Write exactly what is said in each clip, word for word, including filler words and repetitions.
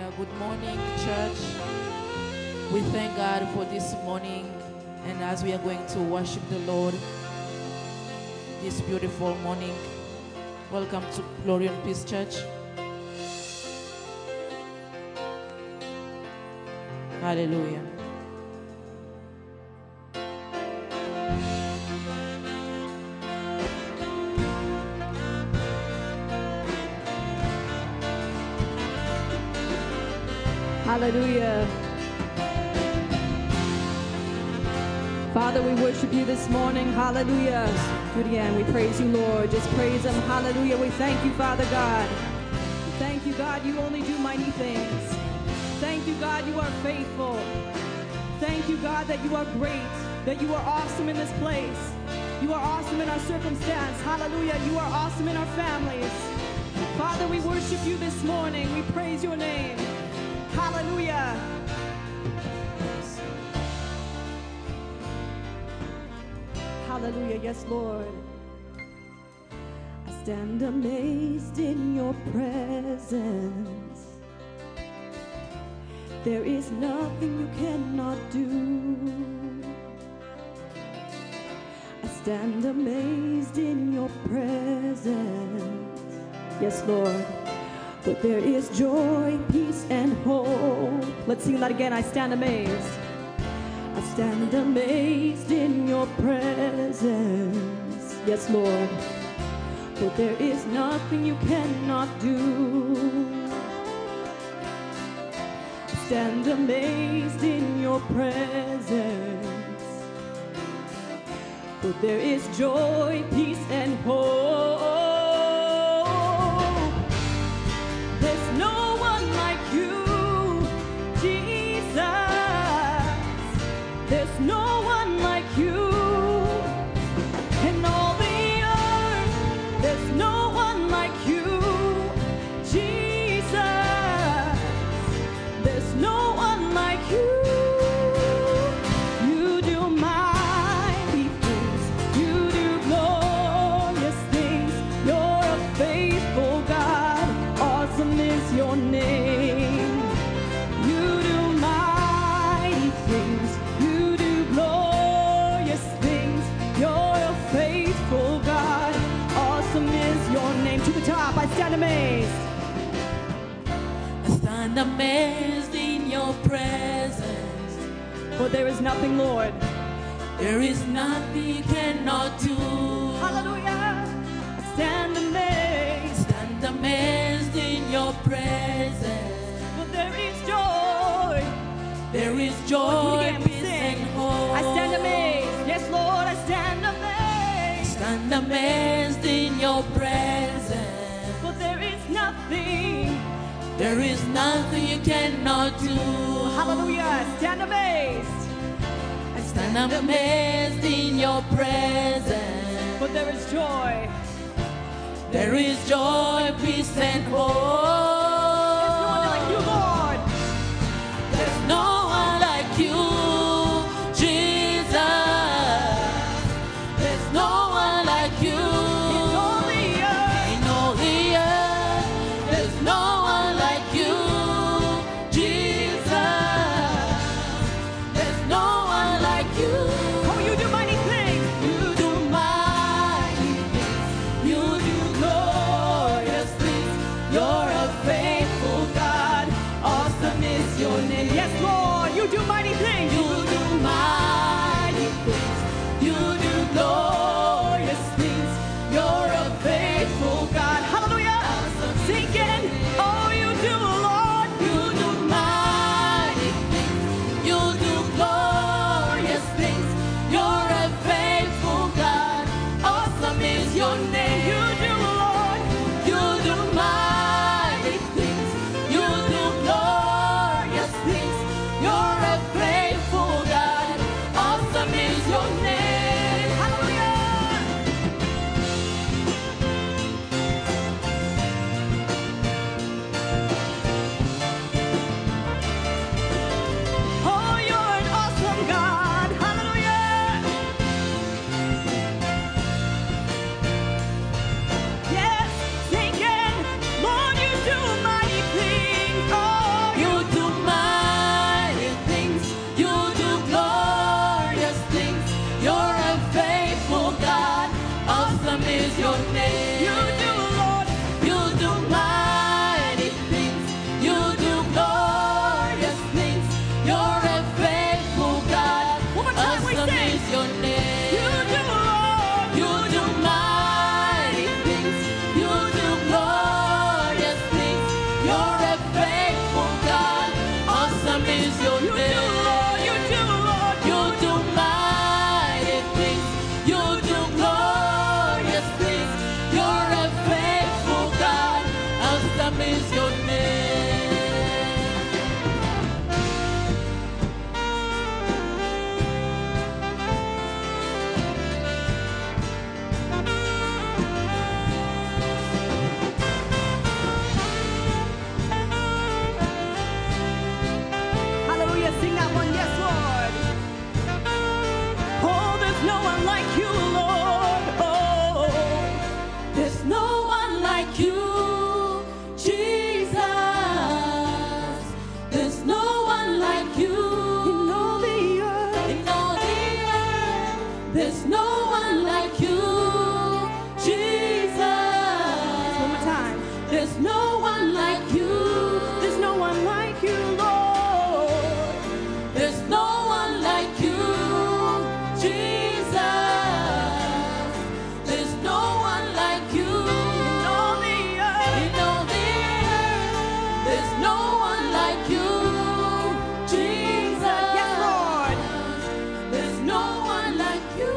Good morning, church. We thank God for this morning, and as we are going to worship the Lord this beautiful morning, welcome to Glory and Peace Church. Hallelujah. Hallelujah. Father, we worship you this morning. Hallelujah. Do it again. We praise you, Lord. Just praise him. Hallelujah. We thank you, Father God. Thank you, God. You only do mighty things. Thank you, God. You are faithful. Thank you, God, that you are great, that you are awesome in this place. You are awesome in our circumstance. Hallelujah. You are awesome in our families. Father, we worship you this morning. We praise your name. Hallelujah. Hallelujah. Yes, Lord. I stand amazed in your presence. There is nothing you cannot do. I stand amazed in your presence. Yes, Lord. But there is joy, peace, and hope. Let's sing that again. I stand amazed. I stand amazed in your presence. Yes, Lord. But there is nothing you cannot do. I stand amazed in your presence. But there is joy, peace, and hope. There's no one like you in all the earth. There's no one like you, Jesus. There's no one like you. You do mighty things. You do glorious things. You're a faithful God. Awesome is your name. You do mighty things. To the top, I stand amazed. I stand amazed in your presence. For there is nothing, Lord. There is nothing you cannot do. Hallelujah. I stand amazed. Stand amazed in your presence. For there is joy. There is joy, again, peace, and hope. I stand amazed. Yes, Lord, I stand amazed. Stand amazed in your presence. For there is nothing. There is nothing you cannot do. Hallelujah. Stand amazed. I stand amazed in your presence. For there is joy. There is joy, peace, and hope. There's no one like you, Lord. There's no one like you, Jesus. There's no one like you. In all the earth. In all the earth. There's no one like you, Jesus. There's no one like you. Oh, you do mighty things. You do mighty things. You do glorious things. You're a faithful God. Awesome is your name. Yes, Lord, you do mighty things. You do mighty things. You do glorious things. You're a faithful God. Hallelujah. Awesome. Sing again. Oh, Awesome is your name. Hallelujah. Sing that one. Yes, Lord. Oh, there's no one like you, Lord. Oh, There's no one like you, Jesus. There's no one like you in all the earth. in all the earth. There's no one like you, Jesus. One more time. There's no one like you. There's no one like you, Lord. There's no one like you, Jesus. There's no one like you In all the earth. in all the earth. There's no one like you, Jesus. Yes, Lord. There's no one like you.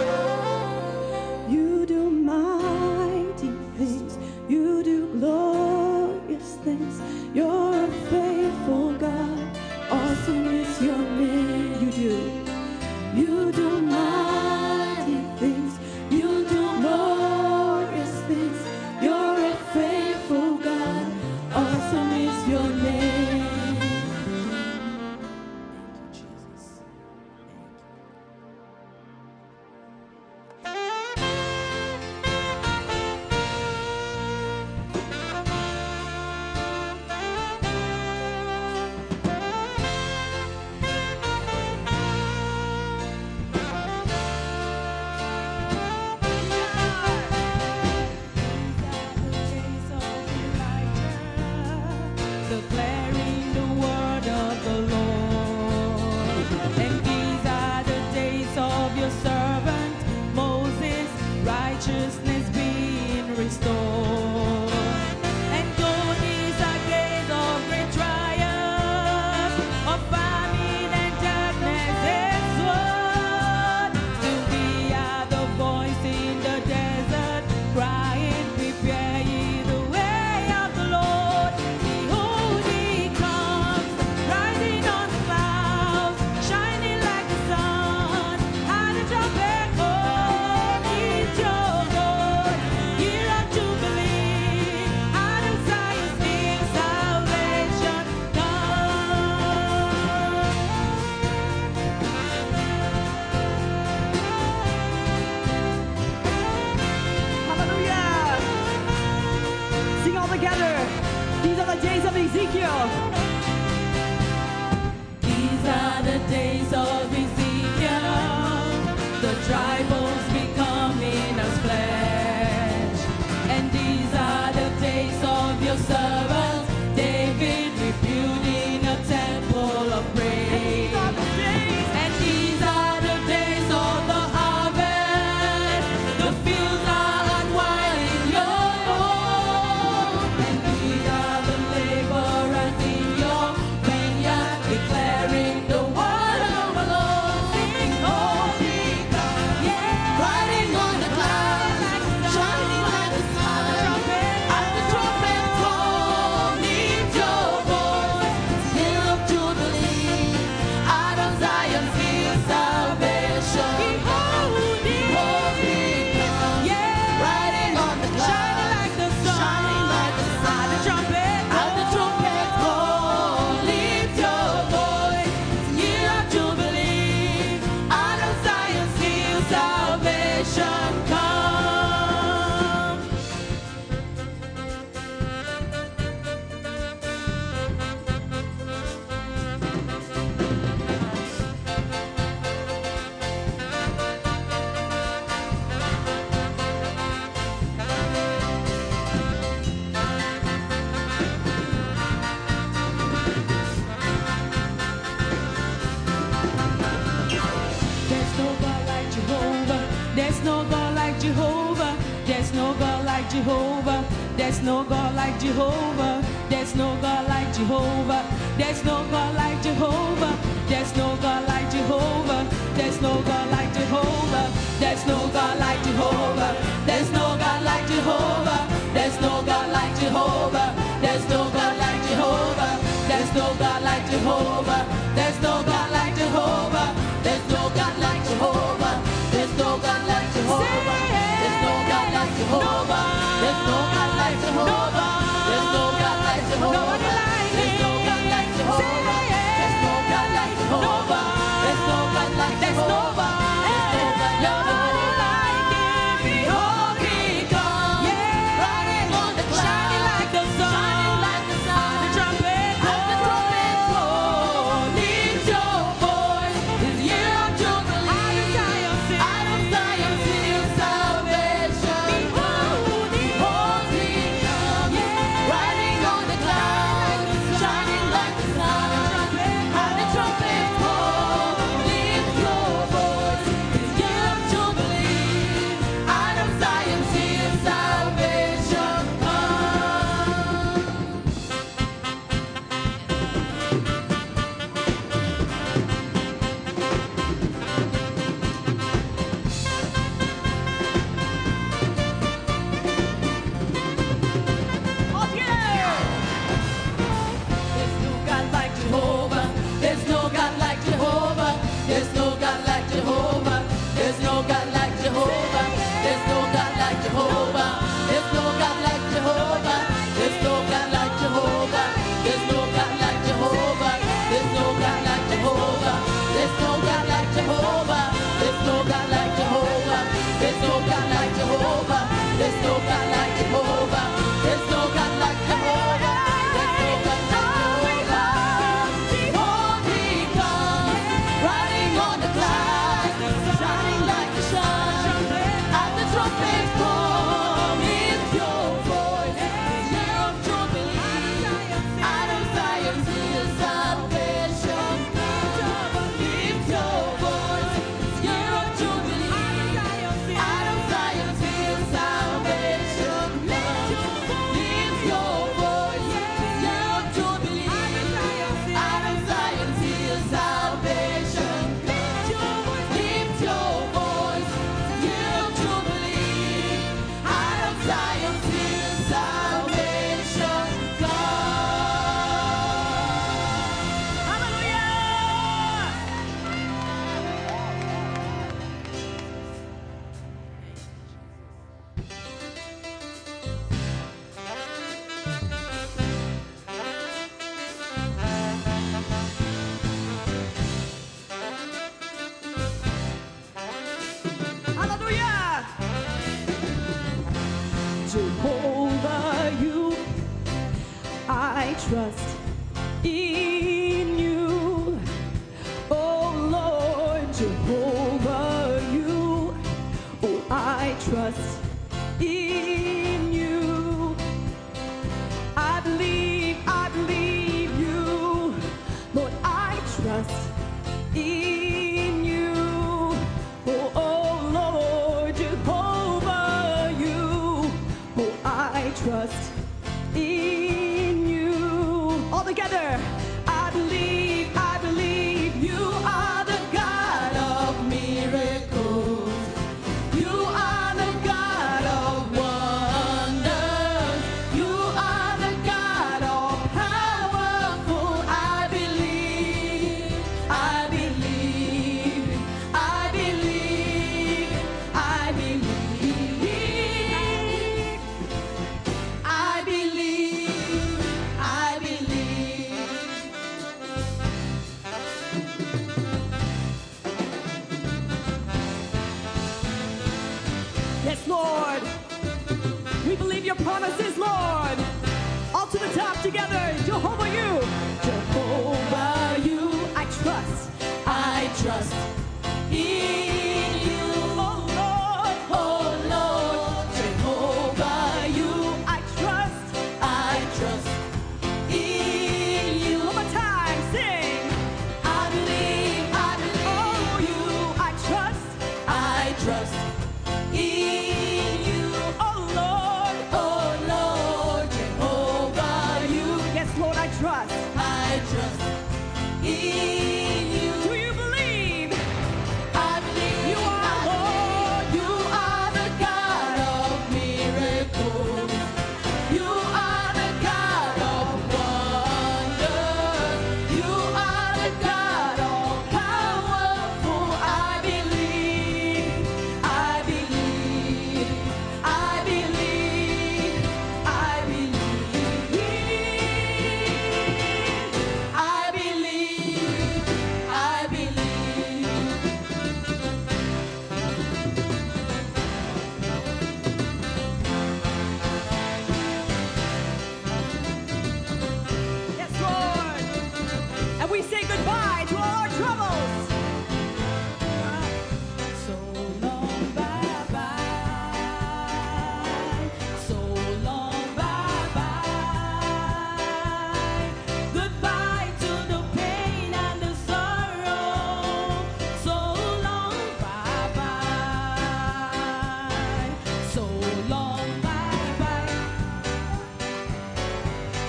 You do mighty things. You do glorious things. You're a faithful God. Awesome is your name. You do. You do mighty things. You do glorious things. You're a faithful God. Awesome is your name. Jesus. Declaring the word of the Lord. And these are the days of your servant Moses, righteousness being restored. And though these are days of great triumph, of famine and darkness and sword, still we are the voice in the desert, crying, prepare ye the way of the Lord. Behold, he comes, riding on the clouds, shining like the sun. And the trumpet, oh, it's your God. Year of Jubilee, out of Zion's King, salvation comes. Hallelujah! Sing all together. These are the days of Ezekiel. These are the days of Ezekiel, the dry bones becoming as flesh. And these are the days of your servant David, rebuilding a temple of praise. And these are the days of the harvest, the fields are unwinding your own. And these are the laborers in your vineyard, declaring the word of the Lord. Sing, holy God, riding on the clouds, shining like the sun. As the trumpet call, lift your voice, hill of Jubilee, out of Zion's hill, salvation. Behold, holy God, riding on the clouds, shining like the sun. As the trumpet call, lift your voice, hill of Jubilee, out of Zion's hill, salvation comes. There's no God like Jehovah. There's no God like Jehovah. There's no God like Jehovah. There's no God like Jehovah. There's no God like Jehovah. There's no God like Jehovah. There's no God like Jehovah. There's no God like Jehovah. There's no God like Jehovah. There's no God like Jehovah. There's no God like Jehovah. There's no God like Jehovah. There's no God like Jehovah. There's no God like Jehovah. There's no God like Jehovah. There's no God like Jehovah. There's no God like Jehovah. There's no God like Jehovah. There's no God like Jehovah. There's no God like Jehovah. There's no God like Jehovah. There's no God like Jehovah. There's no God like Jehovah. Behold, He comes, riding on the clouds, shining like the sun, shining like the sun. The trumpet, as the trumpet blows, lift your voice. This year of jubilee, out of Zion, city of salvation. Behold, behold, He comes, riding on the clouds, shining like the sun. As the trumpet blows, lift your voice. This year of jubilee, out of Zion, city of salvation. There's no God like Jehovah. There's no God like Jehovah. There's no God like Jehovah. There's no God like Jehovah. There's no God like Jehovah. There's no God like Jehovah. There's no God like Jehovah. There's no God like Jehovah. There's no God like Jehovah. There's no God like Jehovah. There's no God like Jehovah. There's no God like Jehovah. There's no God like Jehovah. There's no God like Jehovah. There's no God like Jehovah. Behold, He comes, riding on the clouds, shining like the sun. As the trumpets blow, lift your voice. Year of jubilee, out of Zion, city of salvation. Lift your voice. Year of jubilee, out of Zion, city of salvation. Lift your voice. Year of jubilee, out of Zion, city of salvation. Lift your voice. Year of jubilee, out of Zion, city of salvation. Hallelujah! Jehovah, you, I trust in you. Oh Lord, Jehovah, you, oh I trust in you. I believe, I believe you. Lord, I trust in you. Oh, oh Lord, Jehovah, you. Oh, I trust in you. All together. I believe, I believe you are the God of miracles. You are the God of wonders. You are the God all powerful. I believe, I believe, I believe, I believe, I believe, I believe. Yes, Lord. We believe your promises, Lord. All to the top together. Jehovah, you. Jehovah, you. I trust. I trust in you. Oh, Lord. Oh, Lord. Jehovah, you. I trust. I trust in you. One more time. Sing. I believe. I believe. Oh, you. I trust. I trust in you. Oh, Lord. Oh, Lord. Jehovah, you. Yes, Lord, I trust. I trust in you. Do you believe? I believe you are Lord. You are the God of miracles. You are the God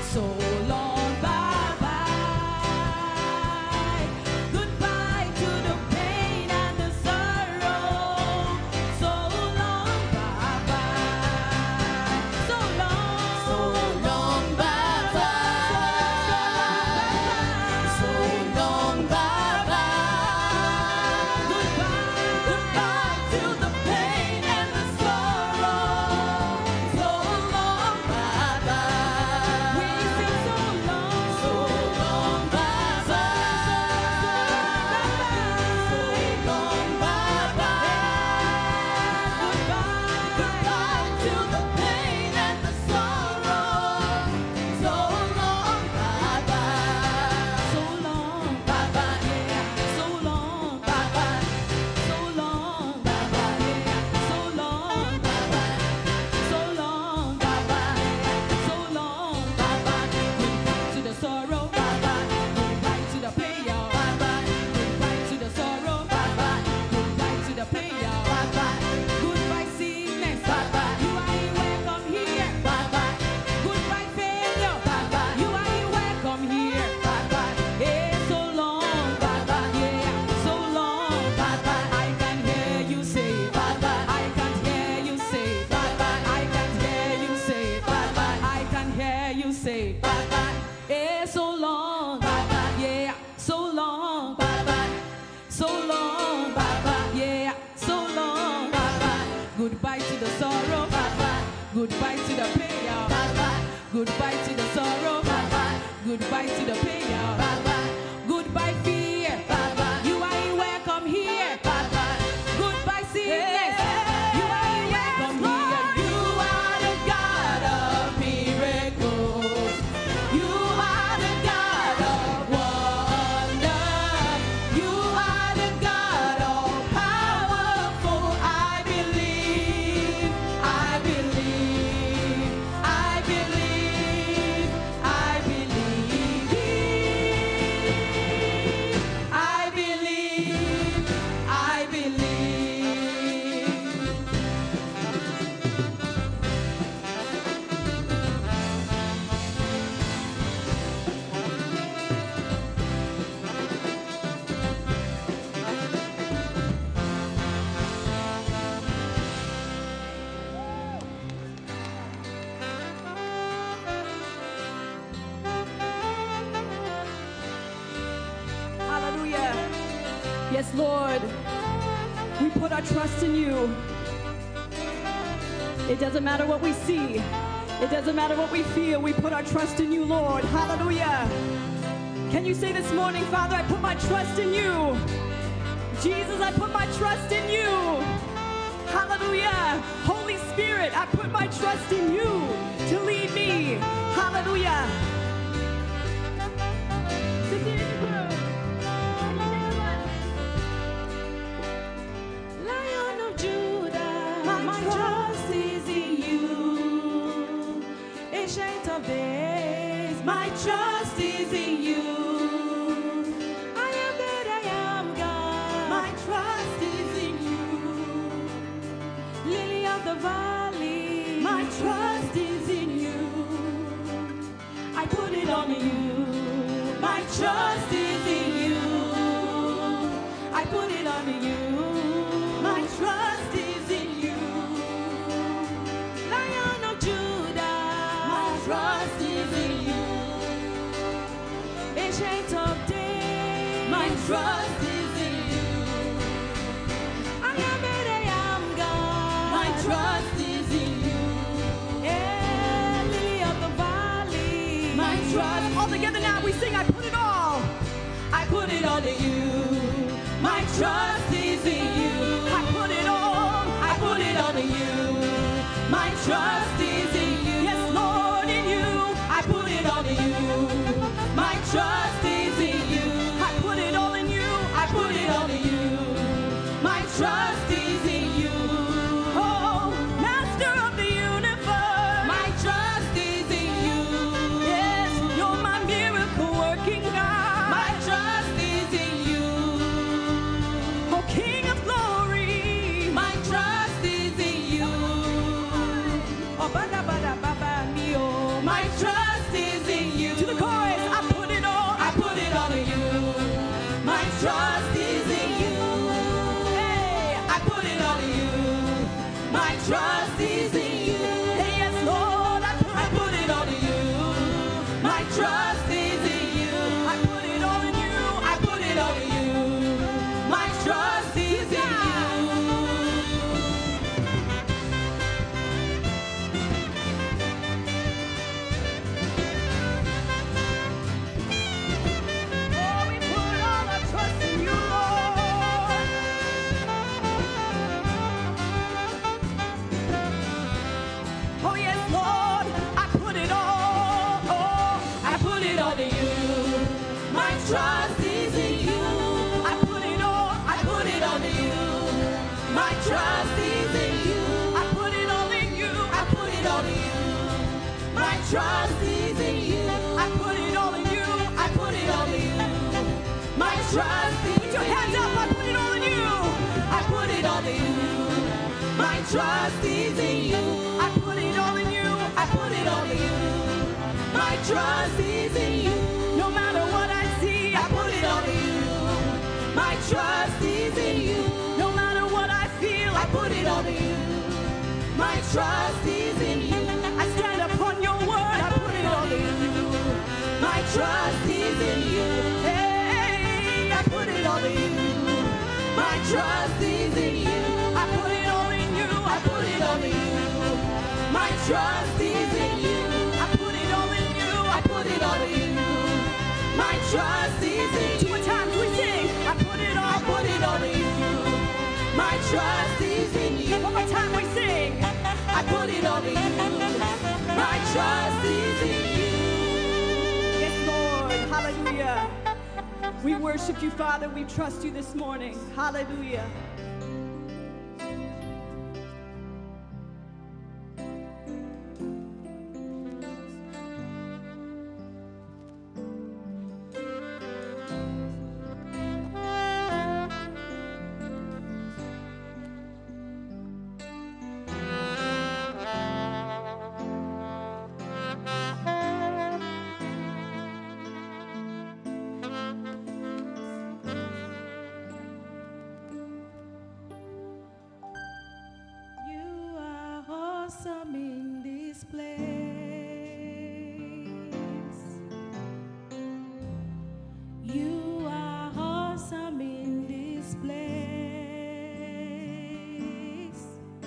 So long, bye-bye. Goodbye to the pain and the sorrow. So long, bye-bye. So long. So long, bye-bye. So long, bye-bye. Goodbye, goodbye to the pain and the sorrow. So long, Bye-bye. we sing so long. So long, bye-bye. So long, bye-bye. Goodbye, Goodbye to the pain and the sorrow. So long, bye-bye. so long, Bye-bye. so long, Bye-bye. so long, so long, so long, so long. Goodbye to the sorrow. Goodbye to the pain, y'all. Goodbye to the sorrow. Goodbye to the pain, y'all. Goodbye sickness. You ain't welcome here. Goodbye failure. You ain't welcome here. Hey, so long. Yeah, so long. I can hear you say. I can hear you say. I can hear you say. I can hear you say. Hey, so long. Yeah, so long. So long. Yeah, so long. Goodbye to the sorrow. Goodbye to the pain, y'all. Goodbye to the sorrow. Goodbye to the pain, y'all. Goodbye fear. You ain't welcome here. Goodbye sickness. You ain't welcome here. You are the God of miracles. You are the God of wonder. You are the God all powerful. I believe. I believe. I believe. I believe. I believe. I believe. Hallelujah. Yes, Lord. We put our trust in you. It doesn't matter what we see. It doesn't matter what we feel. We put our trust in you, Lord. Hallelujah. Can you say this morning, Father, I put my trust in you. Jesus, I put my trust in you. Hallelujah. Holy Spirit, I put my trust in you to lead me. Hallelujah. Lion of Judah, my trust is in you. Ancient of days, my trust is in you. I am that I am, God. My trust is in you. Lily of the valley, my trust is in you. I put it on you. My trust is in you. I put it on you. My trust is in you. Lion of Judah, my trust is in you. Ancient of days, my trust is in you. I am that I am, God. My trust is in you. Yeah, lily of the valley, my trust. All together now we sing, I put it all. I put it all to you. My trust is in you. I put it all. I put it all to you. My trust is in you. Yes, Lord, in you. I put it all to you. My trust is in you. I put it all in you. I put it all to you. My trust is in you. Oh, Master of the universe. My trust is in you. Yes, you're my miracle working God. My trust is in you. Oh, King of glory. My trust is in you. Oh, trust is in you. I put it all in you. I put it all in you. My trust is in you. Oh, we put all our trust in you, Lord. Oh, yes, Lord, I put it all. Oh, I put it all in you. My trust is in you. I put it all. I put it all in you. My trust is in you. I put it all in you. I put it all in you. My trust is in you. I put it all in you. I put it all in you. My trust is. Put your hands up. I put it all in you. I put it all in you. My trust is in you. I put it all in you. I put it all in you. My trust is in you. No matter what I see, I put it all in you. My trust is in you. No matter what I feel, I put it all in you. My trust is in you. I stand upon your word. I put it all in you. My trust is in you. Hey, I put it all in you. My trust is in you. I put it all in you. I put it all in you. My trust is in you. I put it all in you. I put it all in you. My trust is in you. Two more times we sing. I put it all. I put it all in you. My trust is in you. One more time we sing. I put it all in you. My trust is in you. Yes, Lord. Hallelujah. We worship you, Father. We trust you this morning. Hallelujah. You are awesome in this place. You are awesome in this place.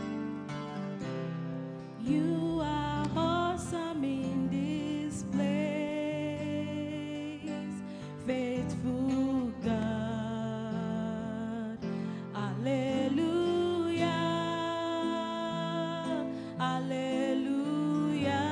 You are awesome in this place. Faithful God. Hallelujah. Hallelujah.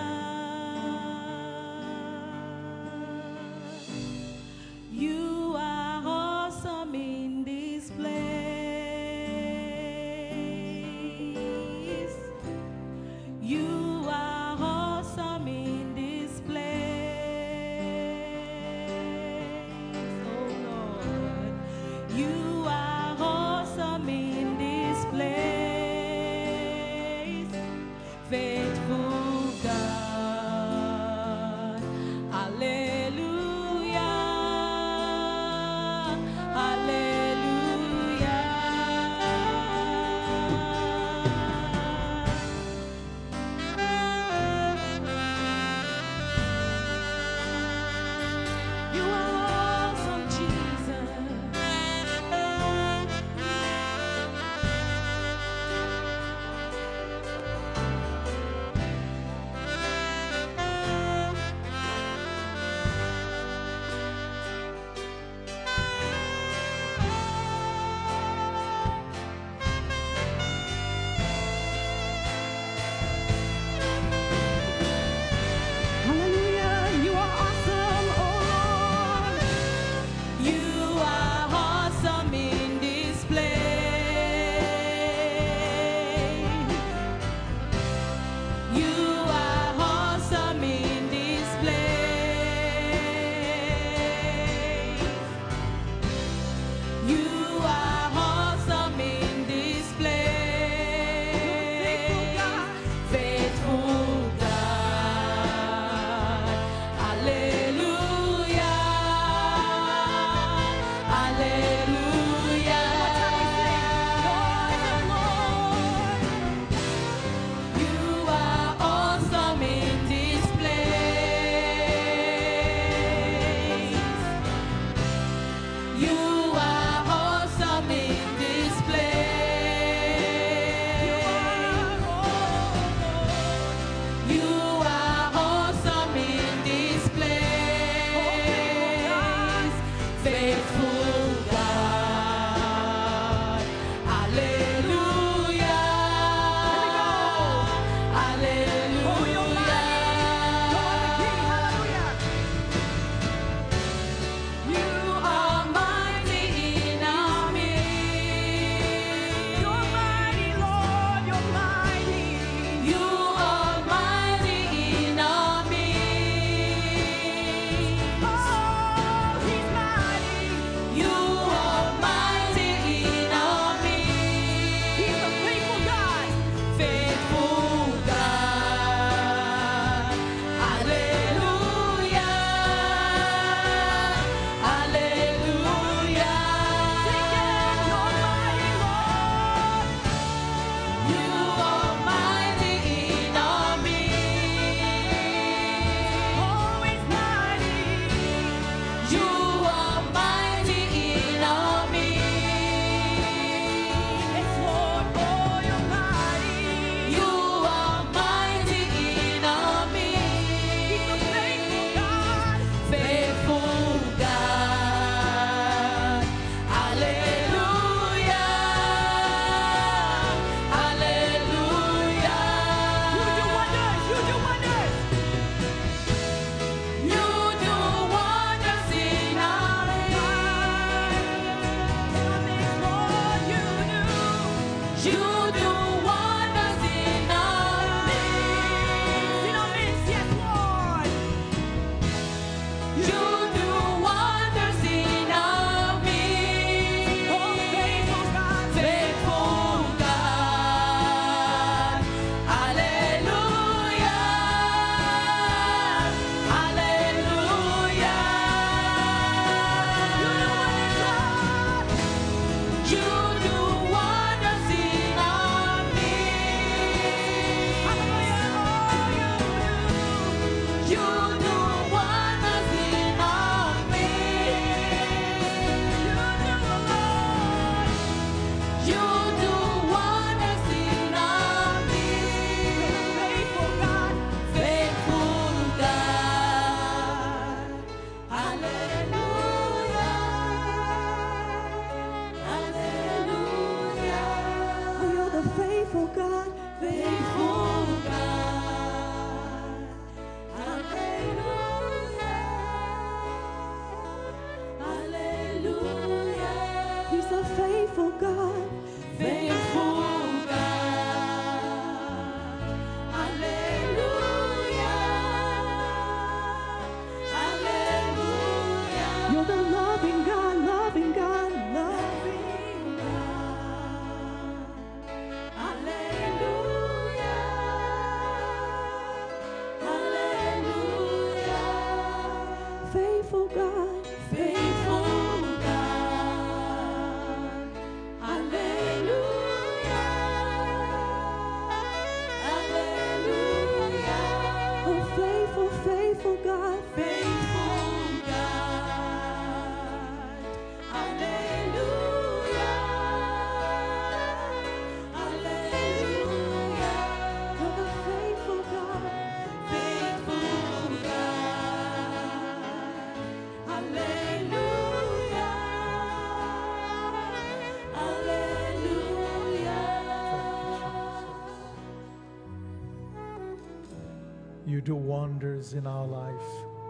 You do wonders in our life,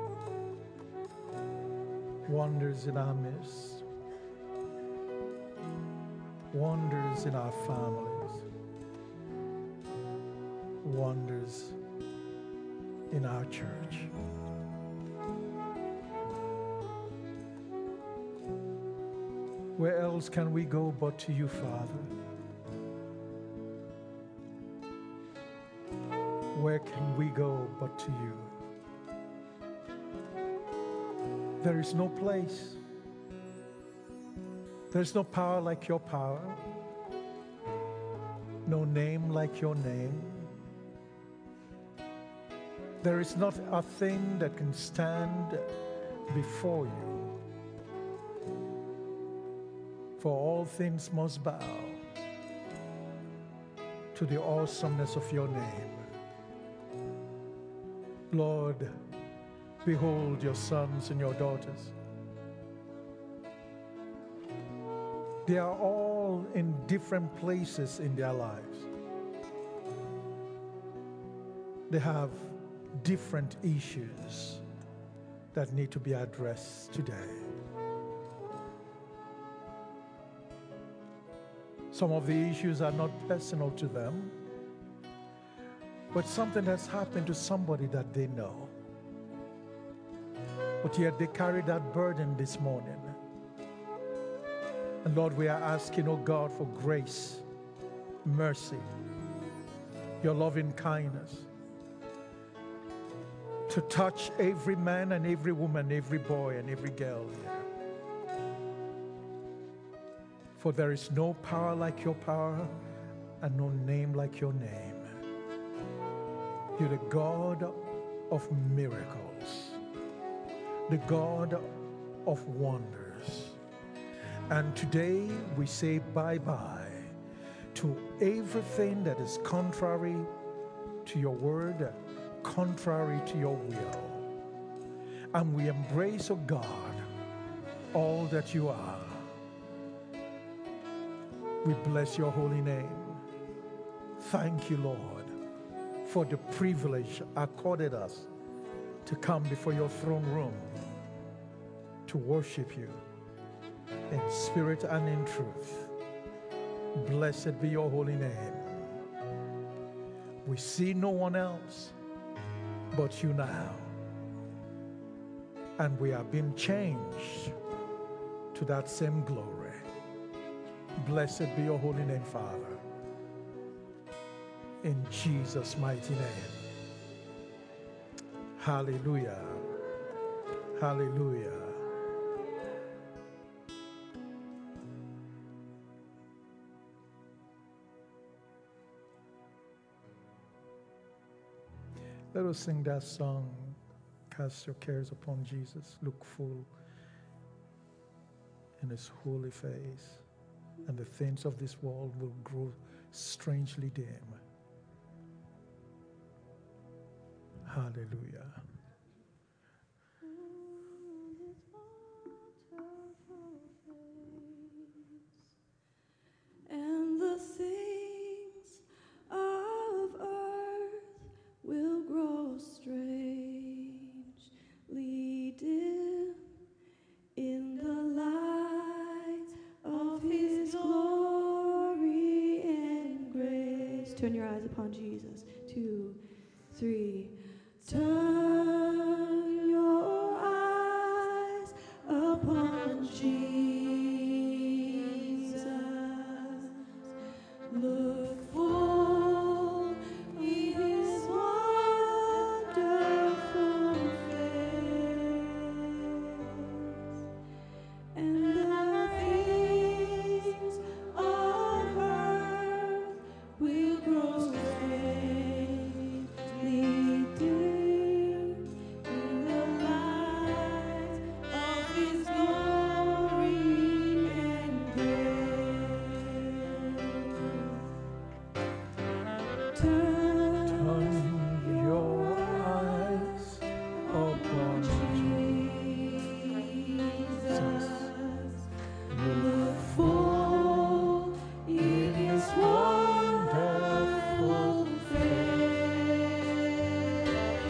wonders in our midst, wonders in our families, wonders in our church. Where else can we go but to you, Father? Where can we go but to you? There is no place. There's no power like your power. No name like your name. There is not a thing that can stand before you. For all things must bow to the awesomeness of your name. Lord, behold your sons and your daughters. They are all in different places in their lives. They have different issues that need to be addressed today. Some of the issues are not personal to them, but something has happened to somebody that they know. But yet they carry that burden this morning. And Lord, we are asking, oh God, for grace, mercy, your loving kindness, to touch every man and every woman, every boy and every girl here. For there is no power like your power and no name like your name. You're the God of miracles, the God of wonders. And today we say bye-bye to everything that is contrary to your word, contrary to your will. And we embrace, oh God, all that you are. We bless your holy name. Thank you, Lord, for the privilege accorded us to come before your throne room to worship you in spirit and in truth. Blessed be your holy name. We see no one else but you now. and we are being changed to that same glory. Blessed be your holy name, Father. In Jesus' mighty name. Hallelujah. Hallelujah. Let us sing that song, Cast Your Cares Upon Jesus. Look full in his holy face, and the things of this world will grow strangely dim. Hallelujah. And the things of earth will grow strangely dim in the light of his glory and grace. Turn your eyes upon Jesus. Two, three. Turn your eyes upon Jesus. Look full in his wonderful face, and the things of earth will grow strangely dim in the light of his glory and grace. Turn Turn your eyes upon Jesus. Look full in his wonderful face,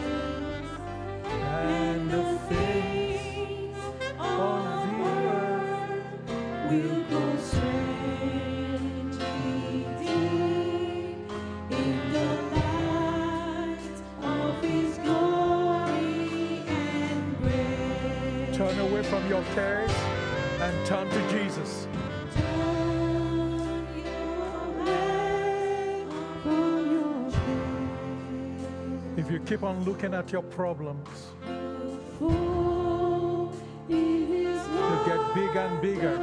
and the things of the earth will grow strangely dim in the light of his glory and grace. turn away from your cares and turn to Jesus. Turn your way from your pain. If you keep on looking at your problems, Full in his they get bigger and bigger.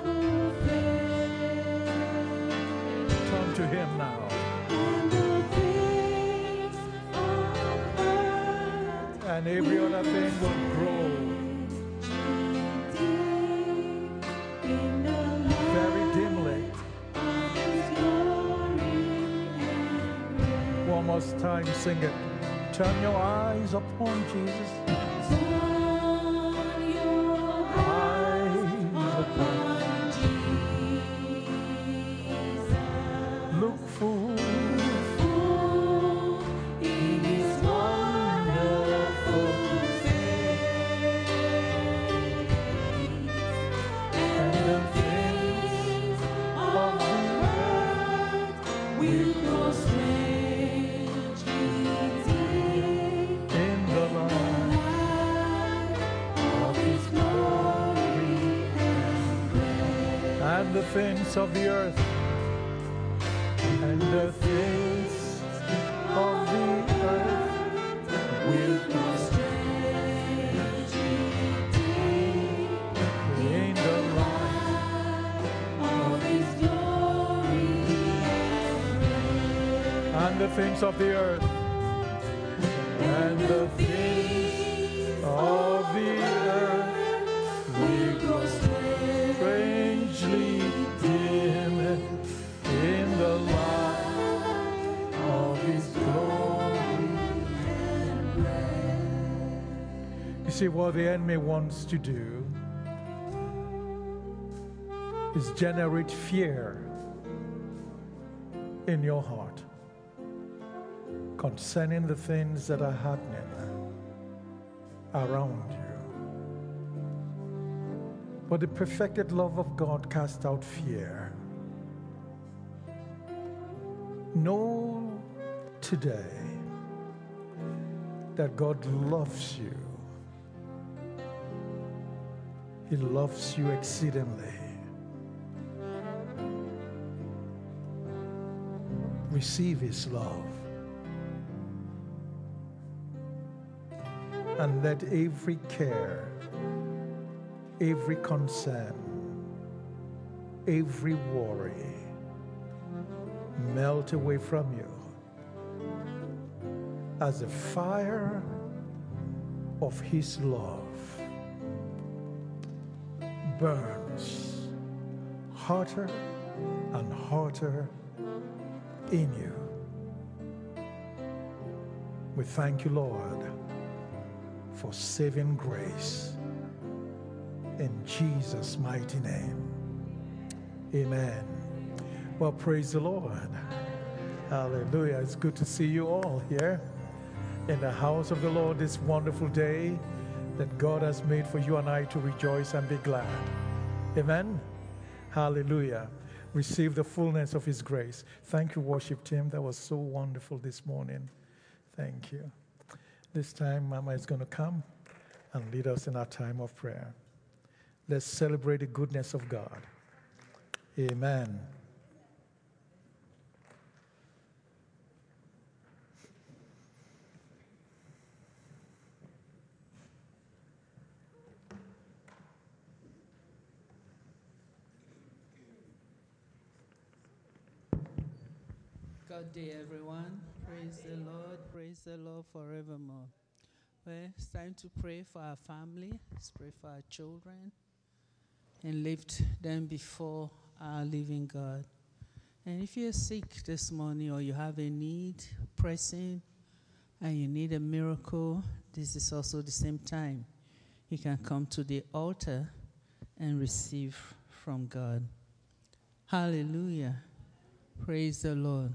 Turn to him now. and the things of earth And every other thing will grow in the light very dimly. of his glory and grace. One more time, sing it. Turn your eyes upon Jesus. Turn your Eyes upon. upon Jesus. Look full Full in his wonderful face, and the things of earth will grow strangely dim in the light light of his glory and grace. and the things of the earth and the things of the earth will Grow strangely dim in the light of his glory and grace. and the things of the earth and the things of the earth will grow strangely dim in the light of his glory. You see, what the enemy wants to do is generate fear in your heart concerning the things that are happening around you. But the perfected love of God casts out fear. Know today that God loves you He loves you exceedingly. Receive his love. And let every care, every concern, every worry melt away from you as the fire of his love burns hotter and hotter in you. We thank you, Lord, for saving grace in Jesus' mighty name. Amen. Well, praise the Lord. Hallelujah. It's good to see you all here in the house of the Lord this wonderful day that God has made for you and I to rejoice and be glad. Amen. Hallelujah. Receive the fullness of his grace. Thank you, worship team. That was so wonderful this morning. Thank you. This time, Mama is going to come and lead us in our time of prayer. Let's celebrate the goodness of God. Amen. Good day, everyone. Praise the Lord. Praise the Lord forevermore. Well, it's time to pray for our family. Let's pray for our children and lift them before our living God. And if you're sick this morning or you have a need pressing and you need a miracle, this is also the same time. You can come to the altar and receive from God. Hallelujah. Praise the Lord.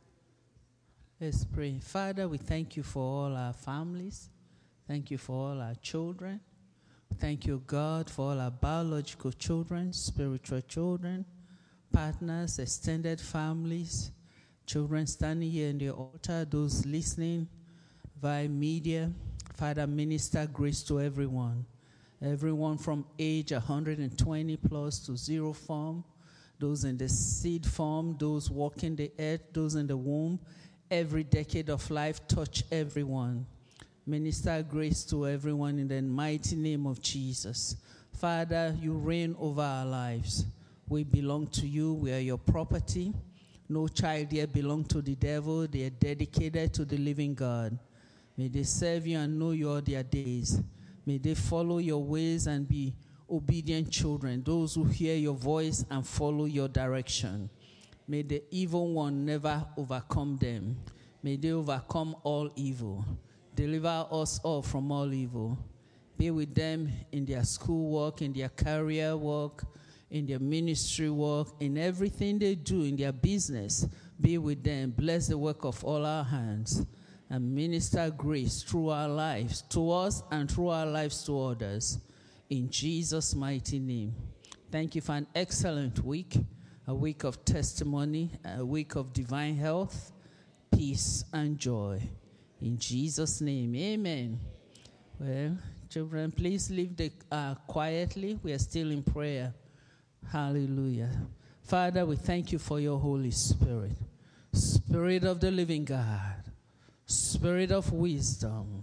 Let's pray. Father, we thank you for all our families. Thank you for all our children. Thank you, God, for all our biological children, spiritual children, partners, extended families, children standing here in the altar, those listening via media. Father, minister grace to everyone. Everyone from age one hundred twenty plus to zero form, those in the seed form, those walking the earth, those in the womb. Every decade of life, touch everyone. Minister grace to everyone in the mighty name of Jesus. Father, you reign over our lives. We belong to you. We are your property. No child here belongs to the devil. They are dedicated to the living God. May they serve you and know you all their days. May they follow your ways and be obedient children, those who hear your voice and follow your direction. May the evil one never overcome them. May they overcome all evil. Deliver us all from all evil. Be with them in their school work, in their career work, in their ministry work, in everything they do, in their business. Be with them. Bless the work of all our hands. And minister grace through our lives, to us and through our lives to others. In Jesus' mighty name. Thank you for an excellent week. A week of testimony, a week of divine health, peace, and joy. In Jesus' name, amen. Well, children, please leave the uh, quietly. We are still in prayer. Hallelujah. Father, we thank you for your Holy Spirit. Spirit of the living God. Spirit of wisdom.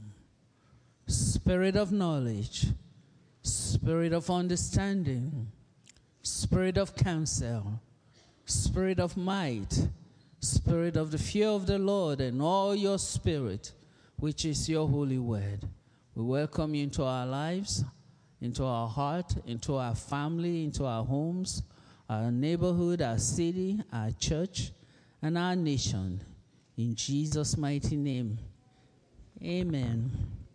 Spirit of knowledge. Spirit of understanding. Spirit of counsel. Spirit of might, Spirit of the fear of the Lord, and all your spirit, which is your holy word. We welcome you into our lives, into our heart, into our family, into our homes, our neighborhood, our city, our church, and our nation. In Jesus' mighty name, amen.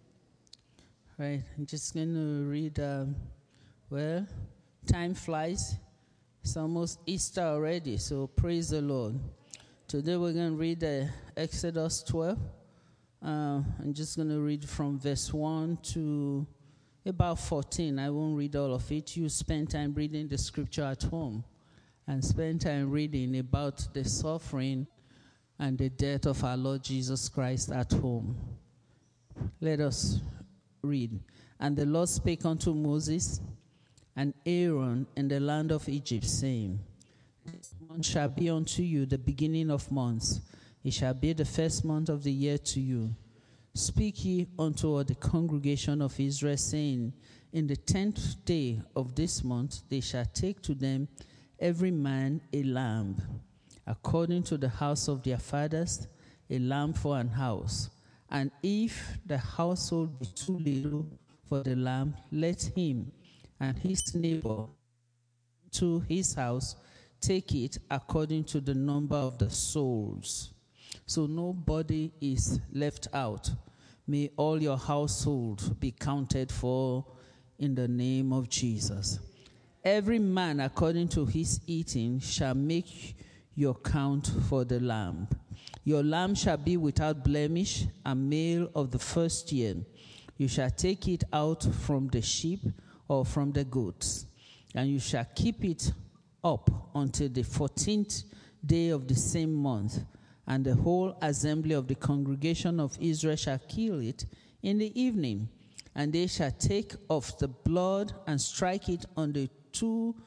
Right, I'm just going to read, um, well, time flies. It's almost Easter already, so praise the Lord. Today we're going to read uh, Exodus twelve. Uh, I'm just going to read from verse one to about fourteen. I won't read all of it. You spend time reading the scripture at home and spend time reading about the suffering and the death of our Lord Jesus Christ at home. Let us read. And the Lord spake unto Moses and Aaron in the land of Egypt, saying, This month shall be unto you the beginning of months. It shall be the first month of the year to you. Speak ye unto all the congregation of Israel, saying, In the tenth day of this month they shall take to them every man a lamb, according to the house of their fathers, a lamb for an house. And if the household be too little for the lamb, let him and his neighbor to his house take it according to the number of the souls. So nobody is left out. May all your household be counted for in the name of Jesus. Every man according to his eating shall make your count for the lamb. Your lamb shall be without blemish, a male of the first year. You shall take it out from the sheep or from the goats, and you shall keep it up until the fourteenth day of the same month, and the whole assembly of the congregation of Israel shall kill it in the evening, and they shall take of the blood and strike it on the two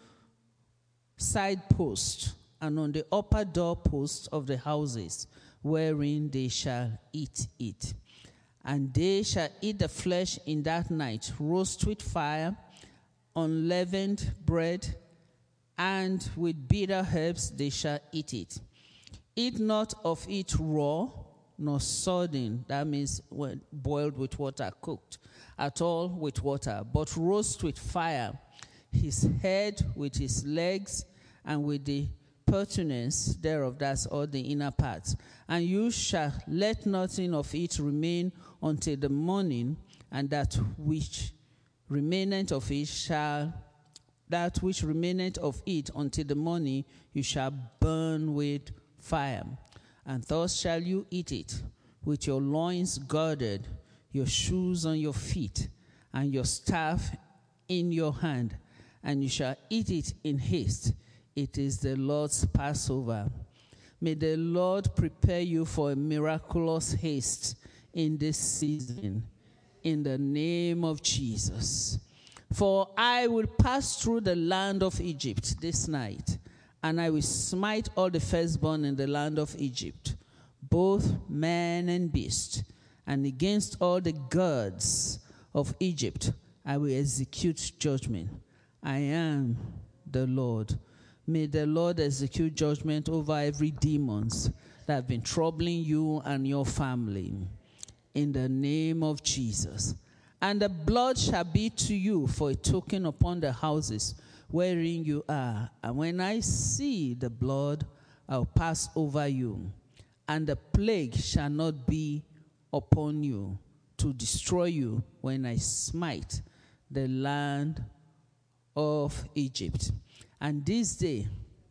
side posts and on the upper door posts of the houses, wherein they shall eat it. And they shall eat the flesh in that night, roast with fire, unleavened bread, and with bitter herbs they shall eat it. Eat not of it raw, nor sodden, that means when boiled with water, cooked, at all with water, but roast with fire, his head with his legs, and with the pertinence thereof, that's all the inner parts. And you shall let nothing of it remain until the morning, and that which remaineth of it shall, that which remaineth of it until the morning, you shall burn with fire. And thus shall you eat it, with your loins girded, your shoes on your feet, and your staff in your hand, and you shall eat it in haste. It is the Lord's Passover. May the Lord prepare you for a miraculous haste in this season, in the name of Jesus. For I will pass through the land of Egypt this night, and I will smite all the firstborn in the land of Egypt, both man and beast, and against all the gods of Egypt I will execute judgment. I am the Lord. May the Lord execute judgment over every demons that have been troubling you and your family, in the name of Jesus. And the blood shall be to you for a token upon the houses wherein you are. And when I see the blood, I'll pass over you. And the plague shall not be upon you to destroy you when I smite the land of Egypt. And this day,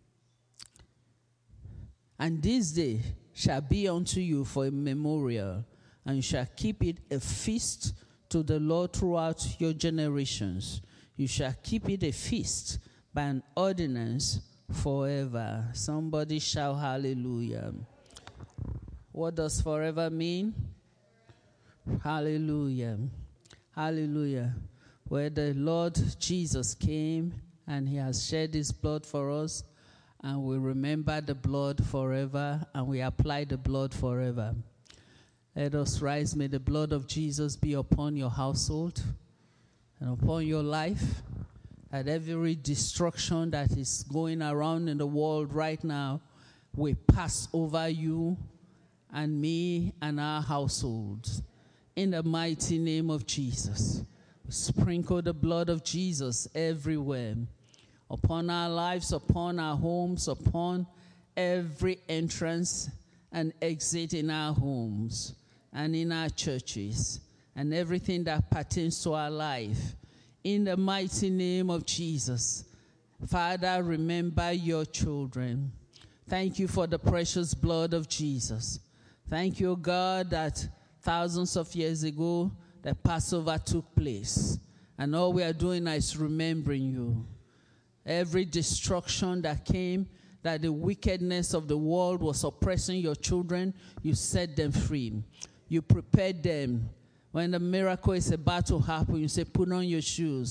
and this day shall be unto you for a memorial, and you shall keep it a feast to the Lord throughout your generations. You shall keep it a feast by an ordinance forever. Somebody shout hallelujah. What does forever mean? Hallelujah. Hallelujah. Where the Lord Jesus came and he has shed his blood for us, and we remember the blood forever, and we apply the blood forever. Let us rise. May the blood of Jesus be upon your household and upon your life, that every destruction that is going around in the world right now will pass over you and me and our households. In the mighty name of Jesus, we sprinkle the blood of Jesus everywhere, upon our lives, upon our homes, upon every entrance and exit in our homes and in our churches, and everything that pertains to our life. In the mighty name of Jesus, Father, remember your children. Thank you for the precious blood of Jesus. Thank you, God, that thousands of years ago, the Passover took place, and all we are doing is remembering you. Every destruction that came, that the wickedness of the world was oppressing your children, you set them free. You prepared them. When the miracle is about to happen, you say, put on your shoes,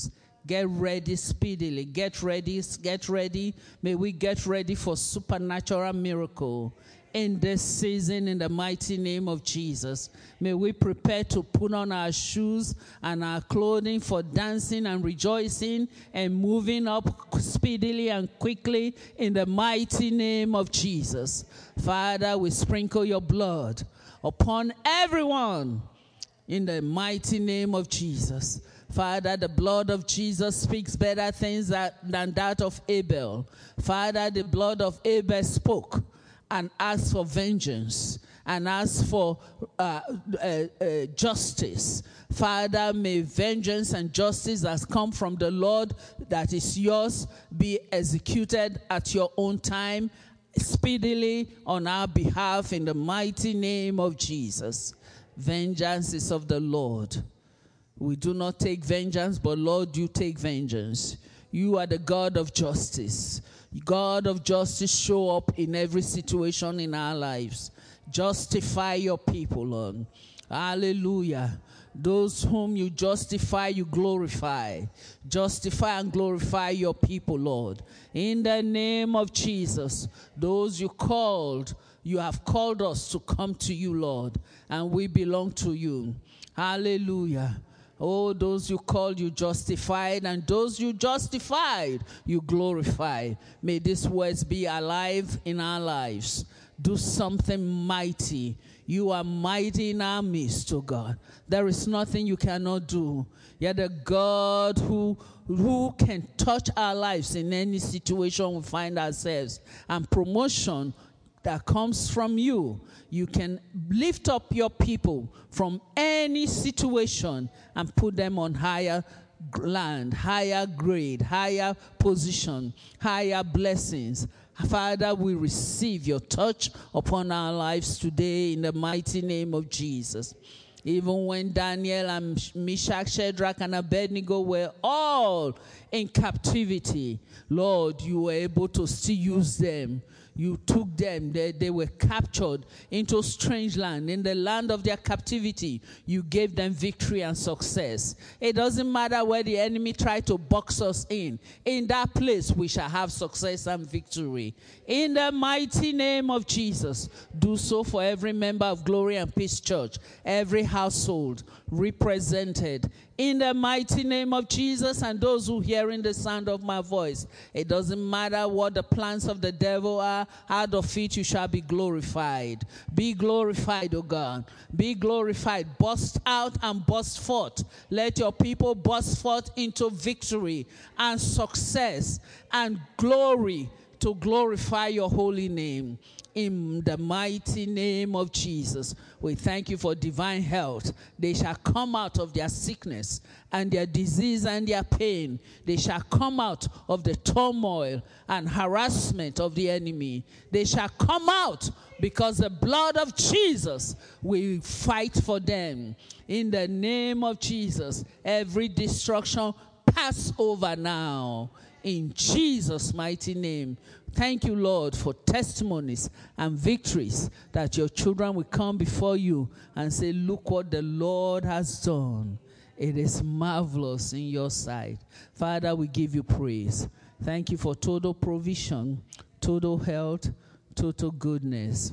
Get ready speedily. Get ready. Get ready. May we get ready for supernatural miracle in this season in the mighty name of Jesus. May we prepare to put on our shoes and our clothing for dancing and rejoicing and moving up speedily and quickly in the mighty name of Jesus. Father, we sprinkle your blood upon everyone in the mighty name of Jesus. Father, the blood of Jesus speaks better things that, than that of Abel. Father, the blood of Abel spoke and asked for vengeance and asked for uh, uh, uh, justice. Father, may vengeance and justice that come from the Lord that is yours be executed at your own time, speedily on our behalf in the mighty name of Jesus. Vengeance is of the Lord. We do not take vengeance, but Lord, you take vengeance. You are the God of justice. God of justice, show up in every situation in our lives. Justify your people, Lord. Hallelujah. Those whom you justify, you glorify. Justify and glorify your people, Lord. In the name of Jesus, those you called, you have called us to come to you, Lord, and we belong to you. Hallelujah. Oh, those you called, you justified, and those you justified, you glorified. May these words be alive in our lives. Do something mighty. You are mighty in our midst, oh God. There is nothing you cannot do. You're the God who, who can touch our lives in any situation we find ourselves. And promotion that comes from you. You can lift up your people from any situation and put them on higher land, higher grade, higher position, higher blessings. Father, we receive your touch upon our lives today in the mighty name of Jesus. Even when Daniel and Meshach, Shadrach, and Abednego were all in captivity, Lord, you were able to still use them. You took them, they, they were captured into strange land. In the land of their captivity, you gave them victory and success. It doesn't matter where the enemy tried to box us in. In that place, we shall have success and victory. In the mighty name of Jesus, do so for every member of Glory and Peace Church, every household represented. In the mighty name of Jesus, and those who hearing the sound of my voice, it doesn't matter what the plans of the devil are, out of it you shall be glorified. Be glorified, O God. Be glorified. Burst out and burst forth. Let your people burst forth into victory and success and glory to glorify your holy name. In the mighty name of Jesus, we thank you for divine health. They shall come out of their sickness and their disease and their pain. They shall come out of the turmoil and harassment of the enemy. They shall come out because the blood of Jesus will fight for them. In the name of Jesus, every destruction pass over now. In Jesus' mighty name. Thank you, Lord, for testimonies and victories that your children will come before you and say, look what the Lord has done. It is marvelous in your sight. Father, we give you praise. Thank you for total provision, total health, total goodness.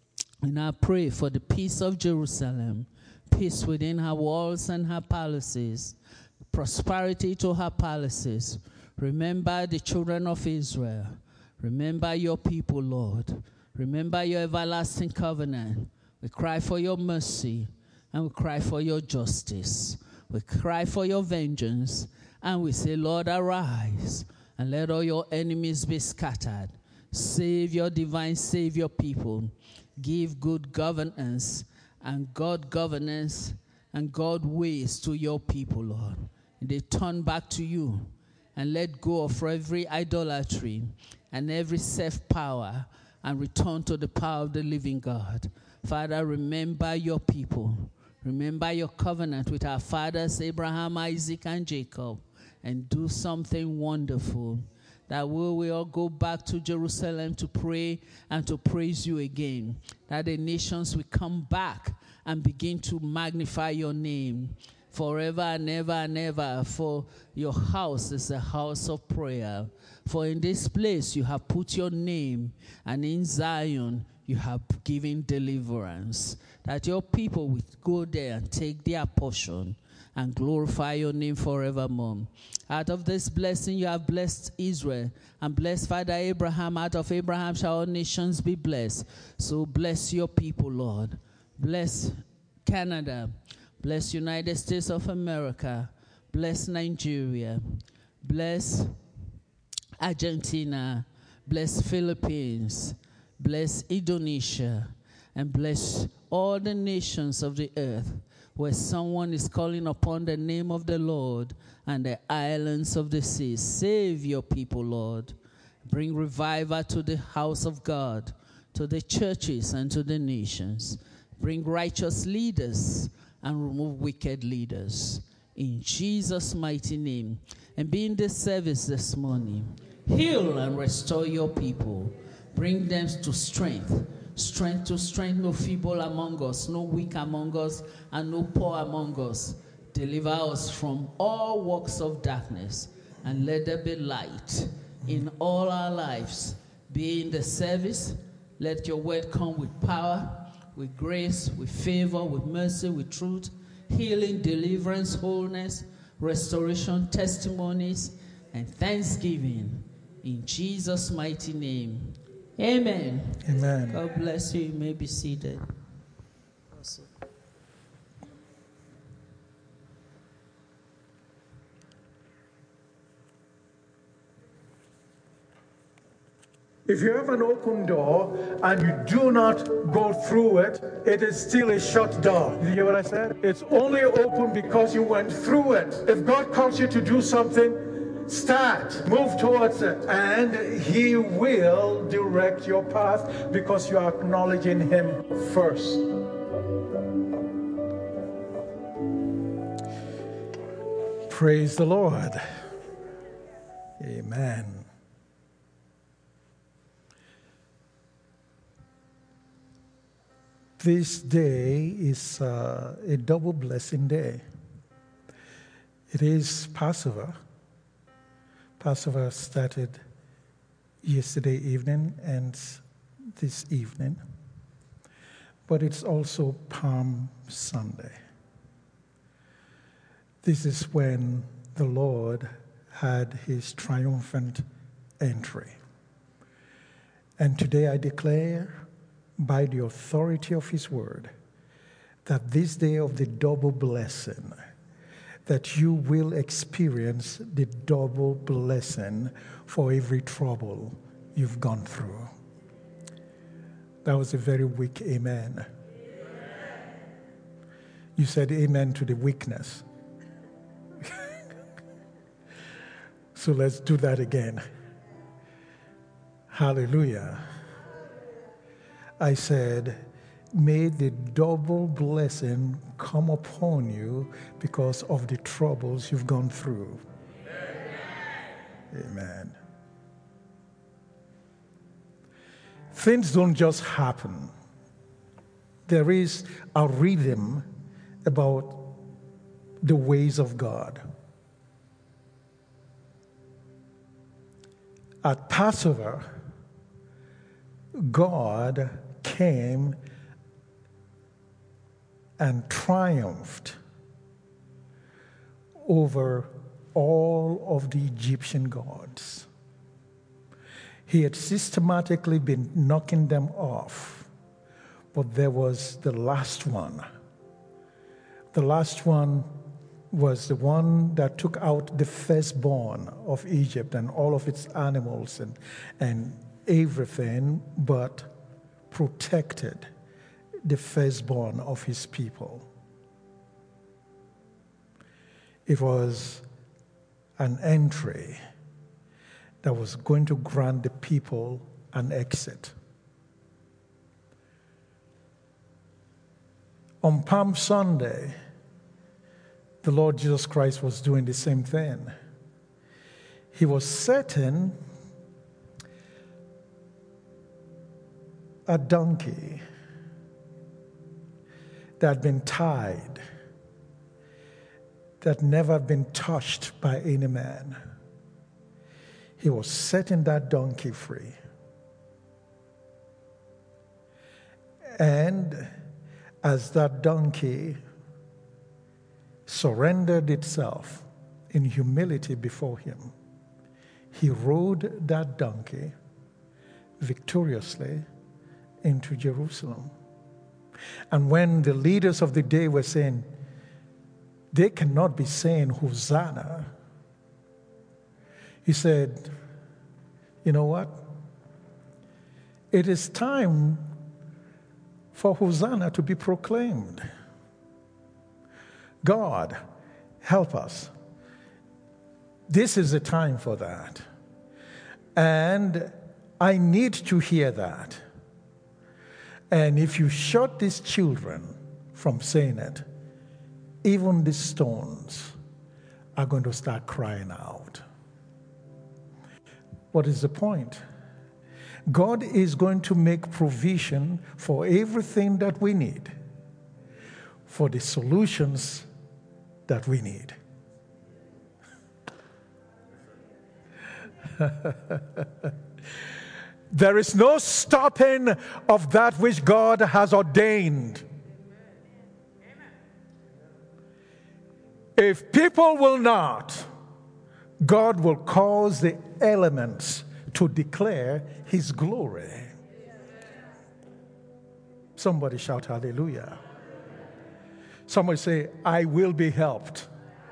And I pray for the peace of Jerusalem, peace within her walls and her palaces, prosperity to her palaces. Remember the children of Israel. Remember your people, Lord. Remember your everlasting covenant. We cry for your mercy, and we cry for your justice. We cry for your vengeance, and we say, Lord, arise, and let all your enemies be scattered. Save your divine, save your people. Give good governance and God governance and God ways to your people, Lord. And they turn back to you and let go of every idolatry and every self-power and return to the power of the living God. Father, remember your people. Remember your covenant with our fathers, Abraham, Isaac, and Jacob, and do something wonderful. That we will all go back to Jerusalem to pray and to praise you again. That the nations will come back and begin to magnify your name. forever and ever and ever. For your house is a house of prayer. For in this place you have put your name, and in Zion you have given deliverance. That your people will go there and take their portion and glorify your name forevermore. Out of this blessing you have blessed Israel and blessed Father Abraham. Out of Abraham shall all nations be blessed. So bless your people, Lord. Bless Canada. Bless United States of America. Bless Nigeria. Bless Argentina. Bless Philippines. Bless Indonesia. And bless all the nations of the earth where someone is calling upon the name of the Lord, and the islands of the sea. Save your people, Lord. Bring revival to the house of God, to the churches and to the nations. Bring righteous leaders and remove wicked leaders. In Jesus' mighty name. And be in this service this morning. Heal and restore your people. Bring them to strength. Strength to strength, no feeble among us, no weak among us, and no poor among us. Deliver us from all works of darkness, and let there be light in all our lives. Be in the service. Let your word come with power, with grace, with favor, with mercy, with truth, healing, deliverance, wholeness, restoration, testimonies, and thanksgiving. In Jesus' mighty name. Amen. Amen. God bless you. You may be seated. Also. If you have an open door and you do not go through it, it is still a shut door. Did you hear what I said? It's only open because you went through it. If God calls you to do something, start, move towards it, and he will direct your path because you are acknowledging him first. Praise the Lord. Amen. This day is uh, a double blessing day. It is Passover. Passover started yesterday evening and this evening, but it's also Palm Sunday. This is when the Lord had his triumphant entry. And today I declare, by the authority of his word, that this day of the double blessing, that you will experience the double blessing for every trouble you've gone through. That was a very weak amen. Amen. You said amen to the weakness. So let's do that again. Hallelujah. I said, may the double blessing come upon you because of the troubles you've gone through. Amen. Amen. Things don't just happen. There is a rhythm about the ways of God. At Passover, God came and triumphed over all of the Egyptian gods. He had systematically been knocking them off, but there was the last one. The last one was the one that took out the firstborn of Egypt and all of its animals and, and everything, but protected the firstborn of his people. It was an entry that was going to grant the people an exit. On Palm Sunday, the Lord Jesus Christ was doing the same thing. He was setting a donkey that had been tied, that never been touched by any man. He was setting that donkey free. And as that donkey surrendered itself in humility before him, he rode that donkey victoriously into Jerusalem. And when the leaders of the day were saying, they cannot be saying Hosanna, he said, you know what? It is time for Hosanna to be proclaimed. God, help us. This is the time for that. And I need to hear that. And if you shut these children from saying it, even the stones are going to start crying out. What is the point? God is going to make provision for everything that we need, for the solutions that we need. There is no stopping of that which God has ordained. If people will not, God will cause the elements to declare His glory. Somebody shout hallelujah. Somebody say, I will be helped.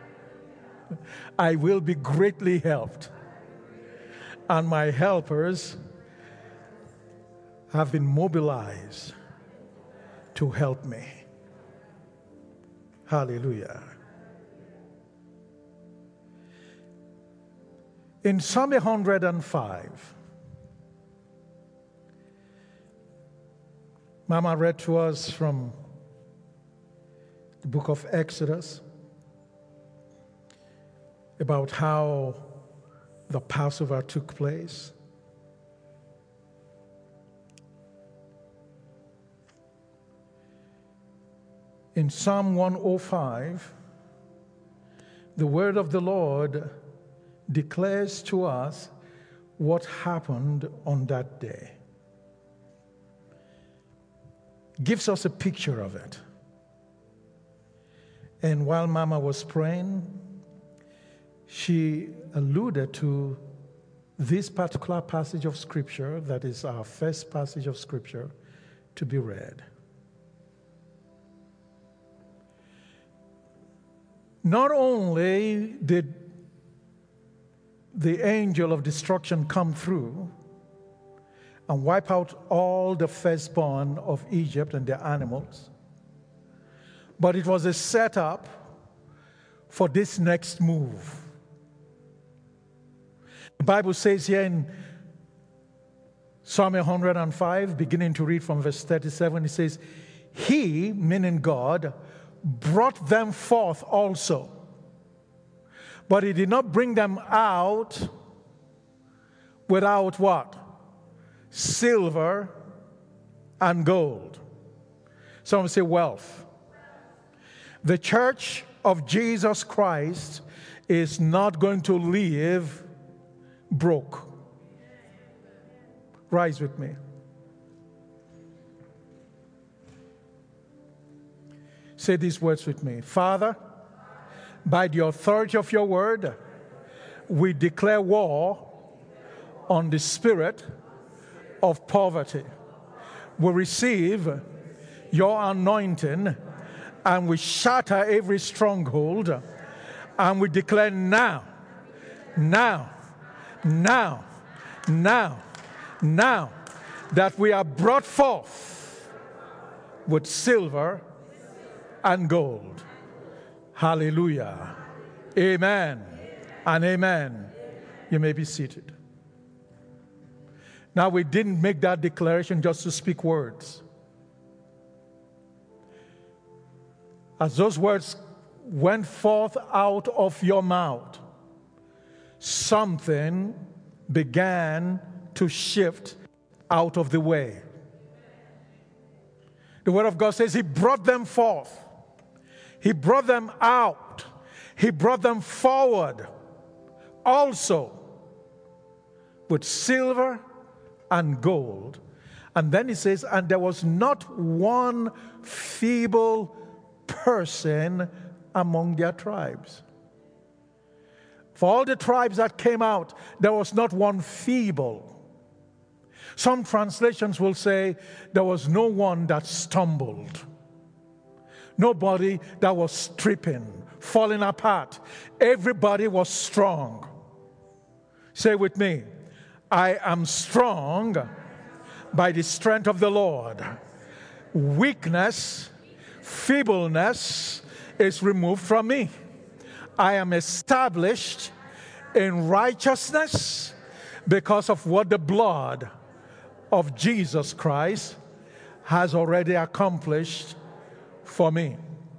I will be greatly helped. And my helpers have been mobilized to help me. Hallelujah. In Psalm one hundred five, Mama read to us from the book of Exodus about how the Passover took place. In Psalm one oh five, the word of the Lord declares to us what happened on that day. Gives us a picture of it. And while Mama was praying, she alluded to this particular passage of Scripture that is our first passage of Scripture to be read. Not only did the angel of destruction come through and wipe out all the firstborn of Egypt and their animals, but it was a setup for this next move. The Bible says here in Psalm one hundred five, beginning to read from verse thirty-seven, it says, He, meaning God, brought them forth also. But He did not bring them out without what? Silver and gold. Someone say wealth. The church of Jesus Christ is not going to live broke. Rise with me. Say these words with me. Father, by the authority of your word, we declare war on the spirit of poverty. We receive your anointing and we shatter every stronghold and we declare now, now, now, now, now that we are brought forth with silver and gold. Hallelujah. Amen and amen. You may be seated. Now, we didn't make that declaration just to speak words. As those words went forth out of your mouth, something began to shift out of the way. The Word of God says He brought them forth. He brought them out. He brought them forward also with silver and gold. And then he says, and there was not one feeble person among their tribes. For all the tribes that came out, there was not one feeble. Some translations will say there was no one that stumbled. Nobody that was tripping, falling apart. Everybody was strong. Say with me, I am strong by the strength of the Lord. Weakness, feebleness is removed from me. I am established in righteousness because of what the blood of Jesus Christ has already accomplished for me.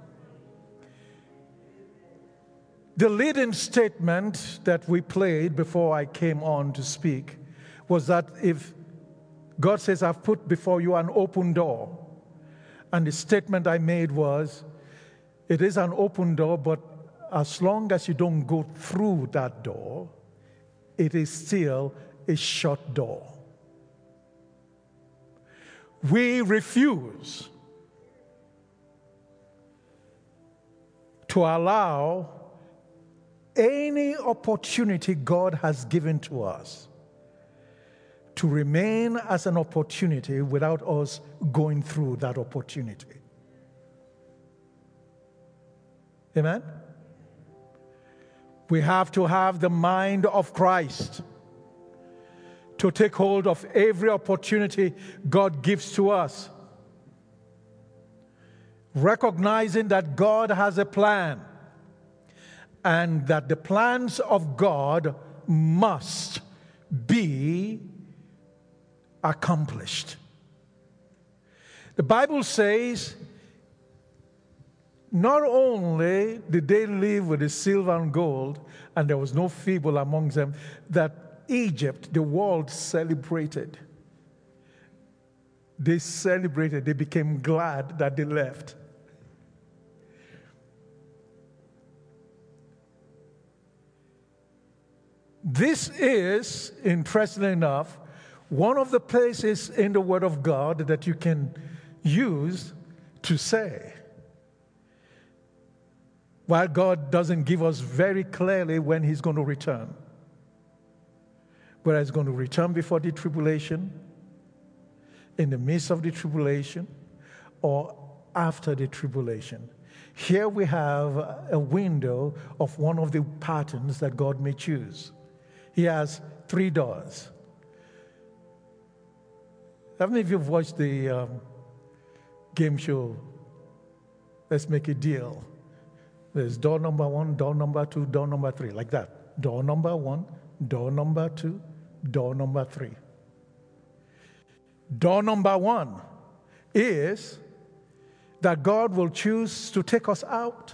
The leading statement that we played before I came on to speak was that if God says, I've put before you an open door, and the statement I made was, it is an open door, but as long as you don't go through that door, it is still a shut door. We refuse to allow any opportunity God has given to us to remain as an opportunity without us going through that opportunity. Amen? We have to have the mind of Christ to take hold of every opportunity God gives to us, recognizing that God has a plan and that the plans of God must be accomplished. The Bible says, not only did they live with the silver and gold, and there was no feeble among them, that Egypt, the world celebrated. They celebrated. They became glad that they left. This is, interestingly enough, one of the places in the Word of God that you can use to say, while God doesn't give us very clearly when He's going to return, whether He's going to return before the tribulation, in the midst of the tribulation, or after the tribulation. Here we have a window of one of the patterns that God may choose. He has three doors. How many of you have watched the um, game show, Let's Make a Deal? There's door number one, door number two, door number three, like that. Door number one, door number two, door number three. Door number one is that God will choose to take us out.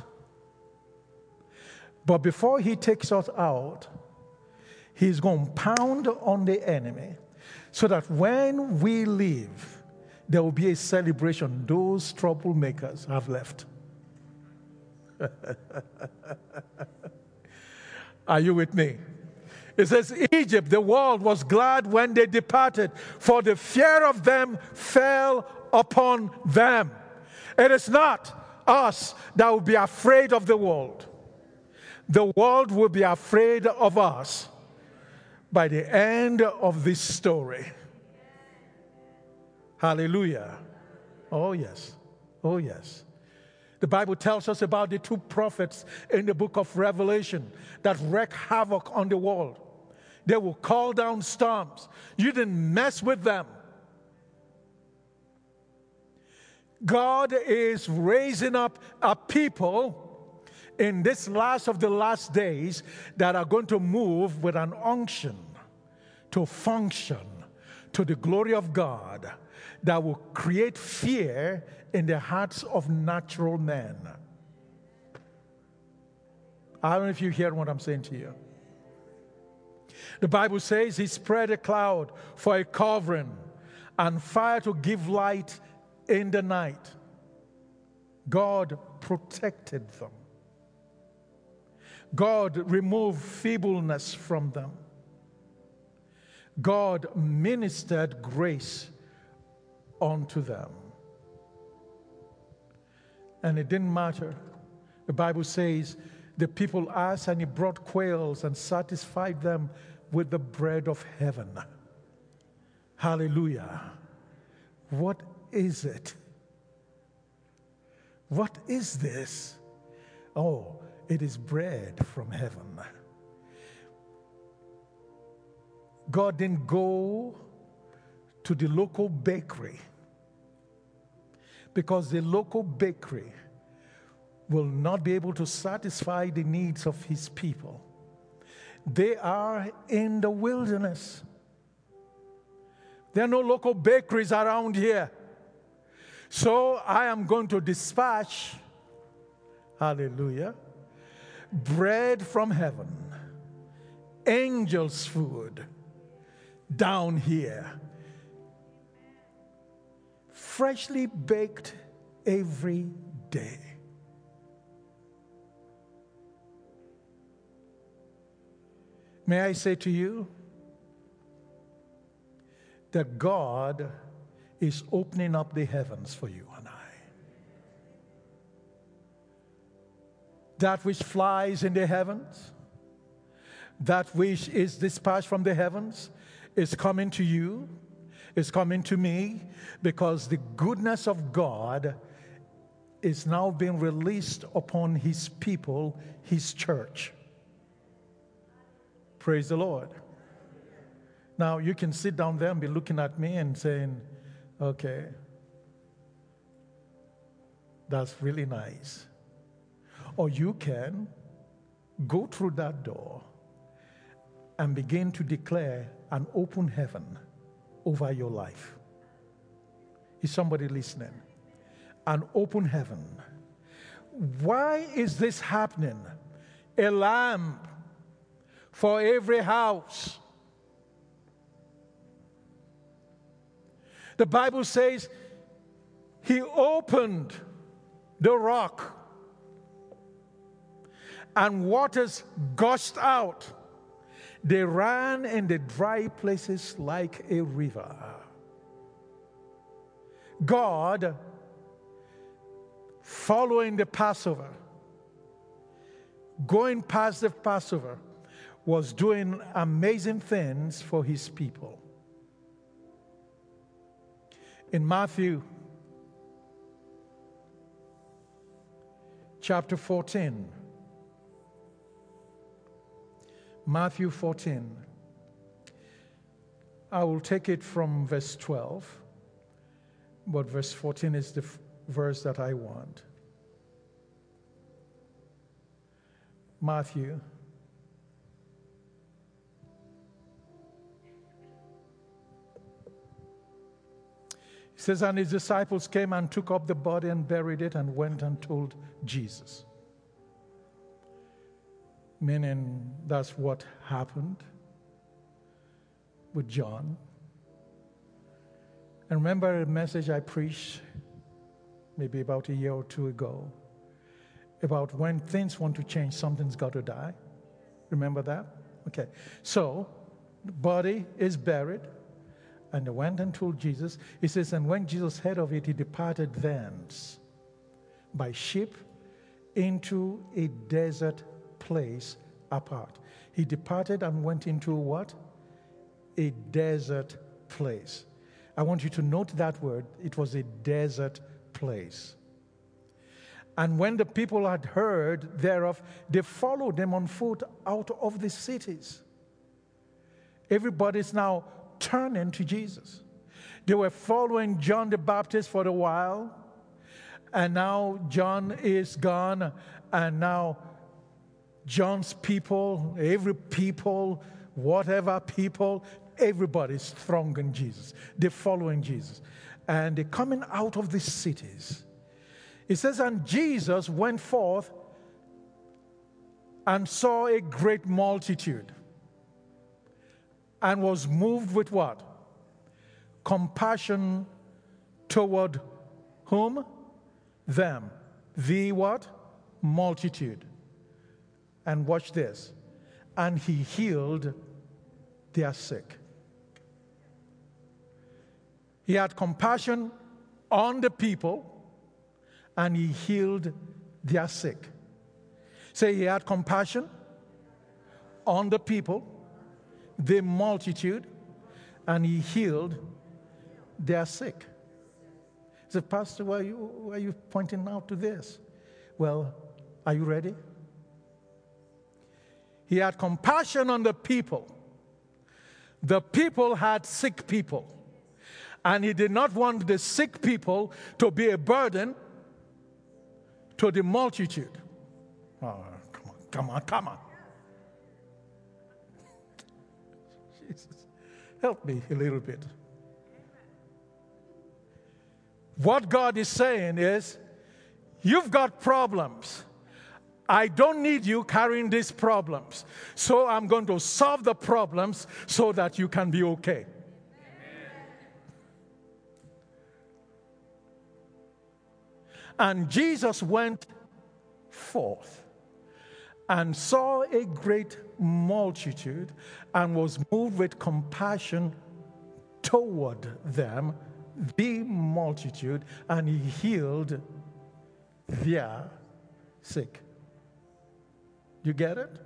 But before He takes us out, He's going to pound on the enemy so that when we leave, there will be a celebration. Those troublemakers have left. Are you with me? It says, Egypt, the world was glad when they departed, for the fear of them fell upon them. It is not us that will be afraid of the world. The world will be afraid of us by the end of this story. Hallelujah. Oh, yes. Oh, yes. The Bible tells us about the two prophets in the book of Revelation that wreak havoc on the world. They will call down storms. You didn't mess with them. God is raising up a people in this last of the last days that are going to move with an unction to function to the glory of God that will create fear in the hearts of natural men. I don't know if you hear what I'm saying to you. The Bible says He spread a cloud for a covering and fire to give light in the night. God protected them. God removed feebleness from them. God ministered grace unto them. And it didn't matter. The Bible says the people asked, and he brought quails and satisfied them with the bread of heaven. Hallelujah. What is it? What is this? Oh, it is bread from heaven. God didn't go to the local bakery, because the local bakery will not be able to satisfy the needs of his people. They are in the wilderness. There are no local bakeries around here. So I am going to dispatch, hallelujah, bread from heaven, angels' food down here, freshly baked every day. May I say to you that God is opening up the heavens for you and I. That which flies in the heavens, that which is dispatched from the heavens, is coming to you, is coming to me, because the goodness of God is now being released upon his people, his church. Praise the Lord. Now, you can sit down there and be looking at me and saying, okay, that's really nice. Or you can go through that door and begin to declare an open heaven over your life. Is somebody listening? An open heaven. Why is this happening? A lamp for every house. The Bible says he opened the rock and waters gushed out. They ran in the dry places like a river. God, following the Passover, going past the Passover, was doing amazing things for his people. In Matthew chapter fourteen, Matthew fourteen, I will take it from verse twelve, but verse fourteen is the f- verse that I want. Matthew It says, and his disciples came and took up the body and buried it and went and told Jesus. Meaning that's what happened with John. And remember a message I preached maybe about a year or two ago about when things want to change, something's got to die. Remember that? Okay. So, the body is buried. And they went and told Jesus. He says, and when Jesus heard of it, he departed thence by ship into a desert place apart. He departed and went into what? A desert place. I want you to note that word. It was a desert place. And when the people had heard thereof, they followed them on foot out of the cities. Everybody's now turning to Jesus. They were following John the Baptist for a while, and now John is gone, and now John's people, every people, whatever people, everybody's thronging Jesus. They're following Jesus. And they're coming out of the cities. It says, and Jesus went forth and saw a great multitude, and was moved with what? Compassion toward whom? Them. The what? Multitude. And watch this. And he healed their sick. He had compassion on the people, and he healed their sick. Say, he had compassion on the people, the multitude, and he healed their sick. Say, Pastor, why are you, why are you pointing out to this? Well, are you ready? He had compassion on the people. The people had sick people. And he did not want the sick people to be a burden to the multitude. Oh, come on, come on, come on. Jesus, help me a little bit. What God is saying is, you've got problems. I don't need you carrying these problems. So I'm going to solve the problems so that you can be okay. And Jesus went forth and saw a great multitude and was moved with compassion toward them, the multitude, and he healed their sick. You get it?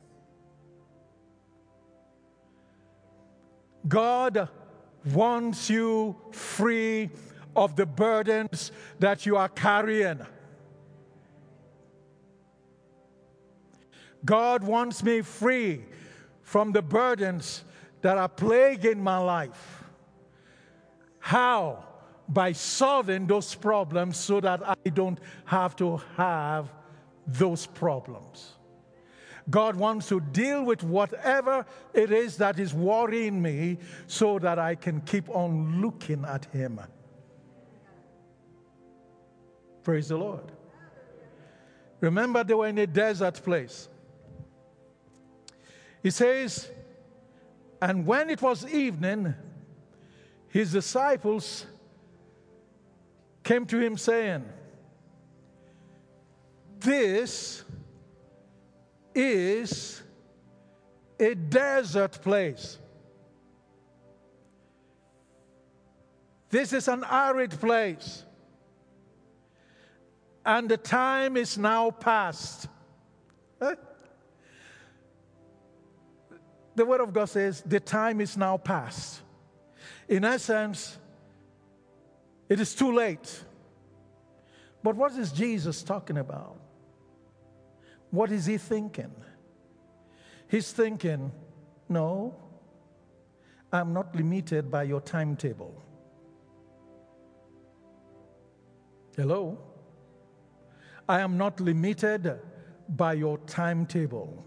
God wants you free of the burdens that you are carrying. God wants me free from the burdens that are plaguing my life. How? By solving those problems so that I don't have to have those problems. God wants to deal with whatever it is that is worrying me so that I can keep on looking at Him. Praise the Lord. Remember, they were in a desert place. He says, and when it was evening, his disciples came to him saying, this is a desert place. This is an arid place. And the time is now past. Eh? The Word of God says the time is now past. In essence, it is too late. But what is Jesus talking about? What is he thinking? He's thinking, no, I'm not limited by your timetable. Hello? I am not limited by your timetable.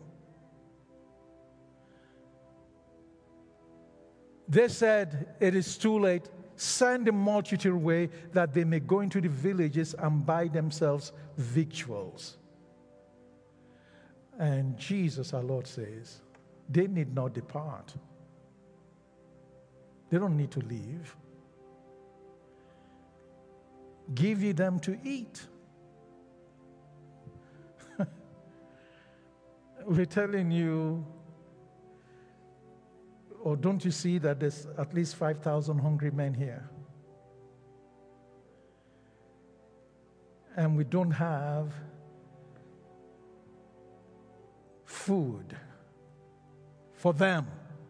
They said, it is too late. Send the multitude away that they may go into the villages and buy themselves victuals. And Jesus, our Lord, says, they need not depart. They don't need to leave. Give ye them to eat. We're telling you, or don't you see that there's at least five thousand hungry men here? And we don't have food for them.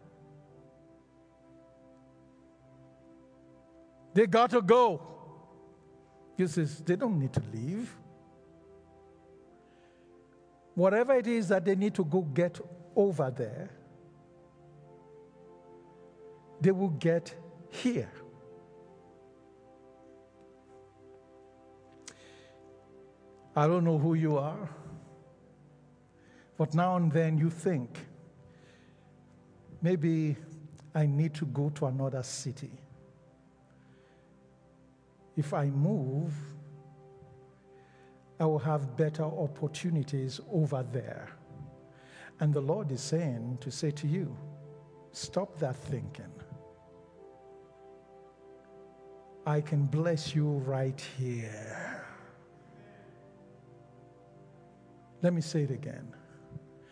They got to go. He says, they don't need to leave. Whatever it is that they need to go get over there, they will get here. I don't know who you are, but now and then you think, maybe I need to go to another city. If I move, I will have better opportunities over there. And the Lord is saying to say to you, stop that thinking. I can bless you right here. Let me say it again.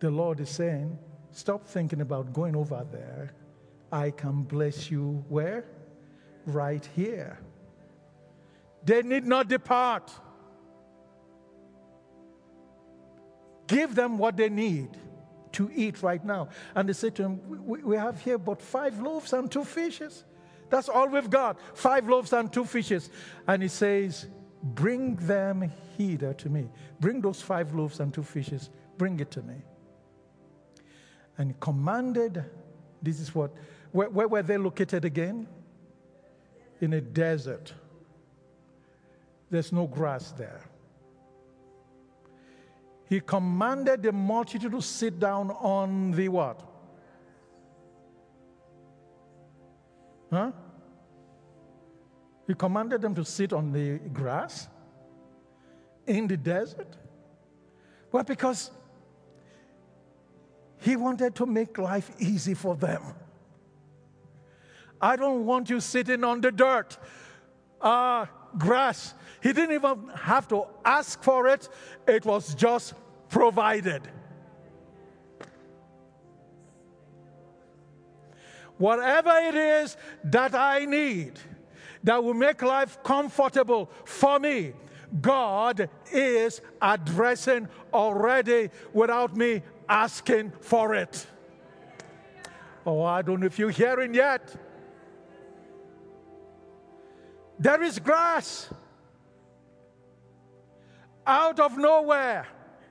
the Lord is saying, stop thinking about going over there. I can bless you where? Right here. They need not depart. Give them what they need to eat right now. And they say to him, we, we have here but five loaves and two fishes. That's all we've got. Five loaves and two fishes. And he says, bring them hither to me. Bring those five loaves and two fishes. Bring it to me. And he commanded, this is what, where, where were they located again? In a desert. There's no grass there. He commanded the multitude to sit down on the what? Huh? He commanded them to sit on the grass in the desert. Well, because he wanted to make life easy for them. I don't want you sitting on the dirt, uh, grass. He didn't even have to ask for it. It was just provided. Whatever it is that I need that will make life comfortable for me, God is addressing already without me asking for it. Oh, I don't know if you're hearing yet. There is grass out of nowhere.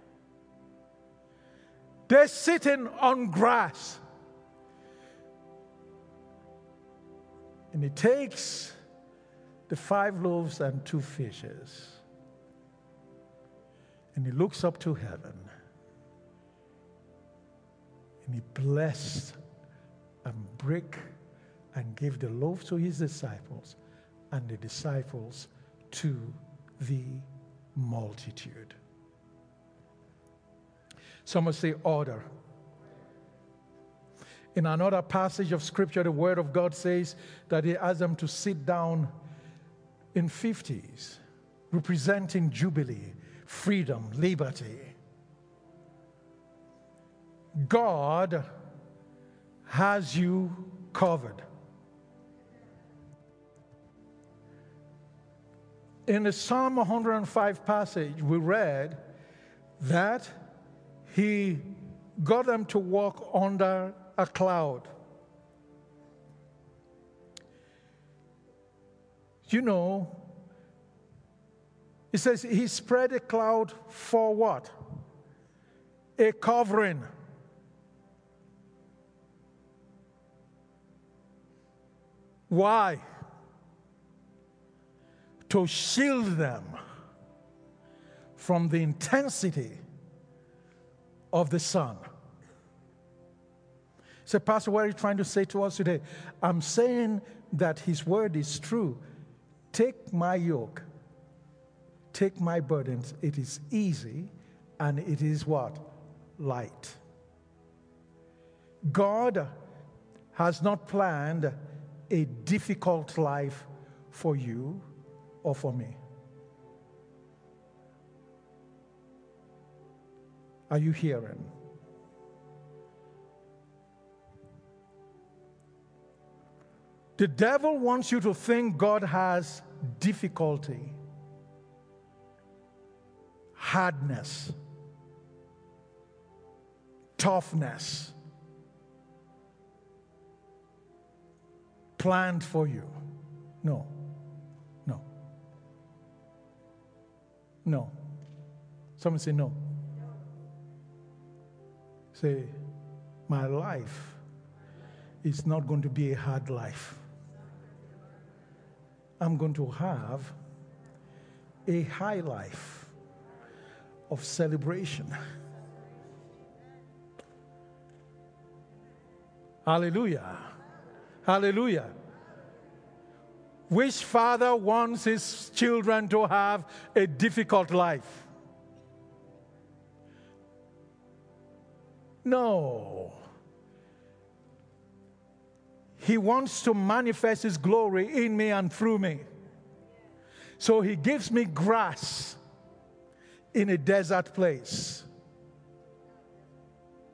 They're sitting on grass. And he takes the five loaves and two fishes. And he looks up to heaven. And he blessed and broke and gave the loaves to his disciples, and the disciples to the multitude. Someone say order. In another passage of Scripture, the Word of God says that he asked them to sit down in fifties, representing jubilee, freedom, liberty. God has you covered. In the Psalm one hundred five passage, we read that he got them to walk under a cloud. You know, it says he spread a cloud for what? A covering. Why? To shield them from the intensity of the sun. So, Pastor, what are you trying to say to us today? I'm saying that his word is true. Take my yoke. Take my burdens. It is easy and it is what? Light. God has not planned a difficult life for you or for me. Are you hearing? The devil wants you to think God has difficulty, hardness, toughness planned for you. No. No. No. Someone say no. Say, my life is not going to be a hard life. I'm going to have a high life of celebration. Hallelujah. Hallelujah. Which father wants his children to have a difficult life? No. He wants to manifest his glory in me and through me. So he gives me grass in a desert place.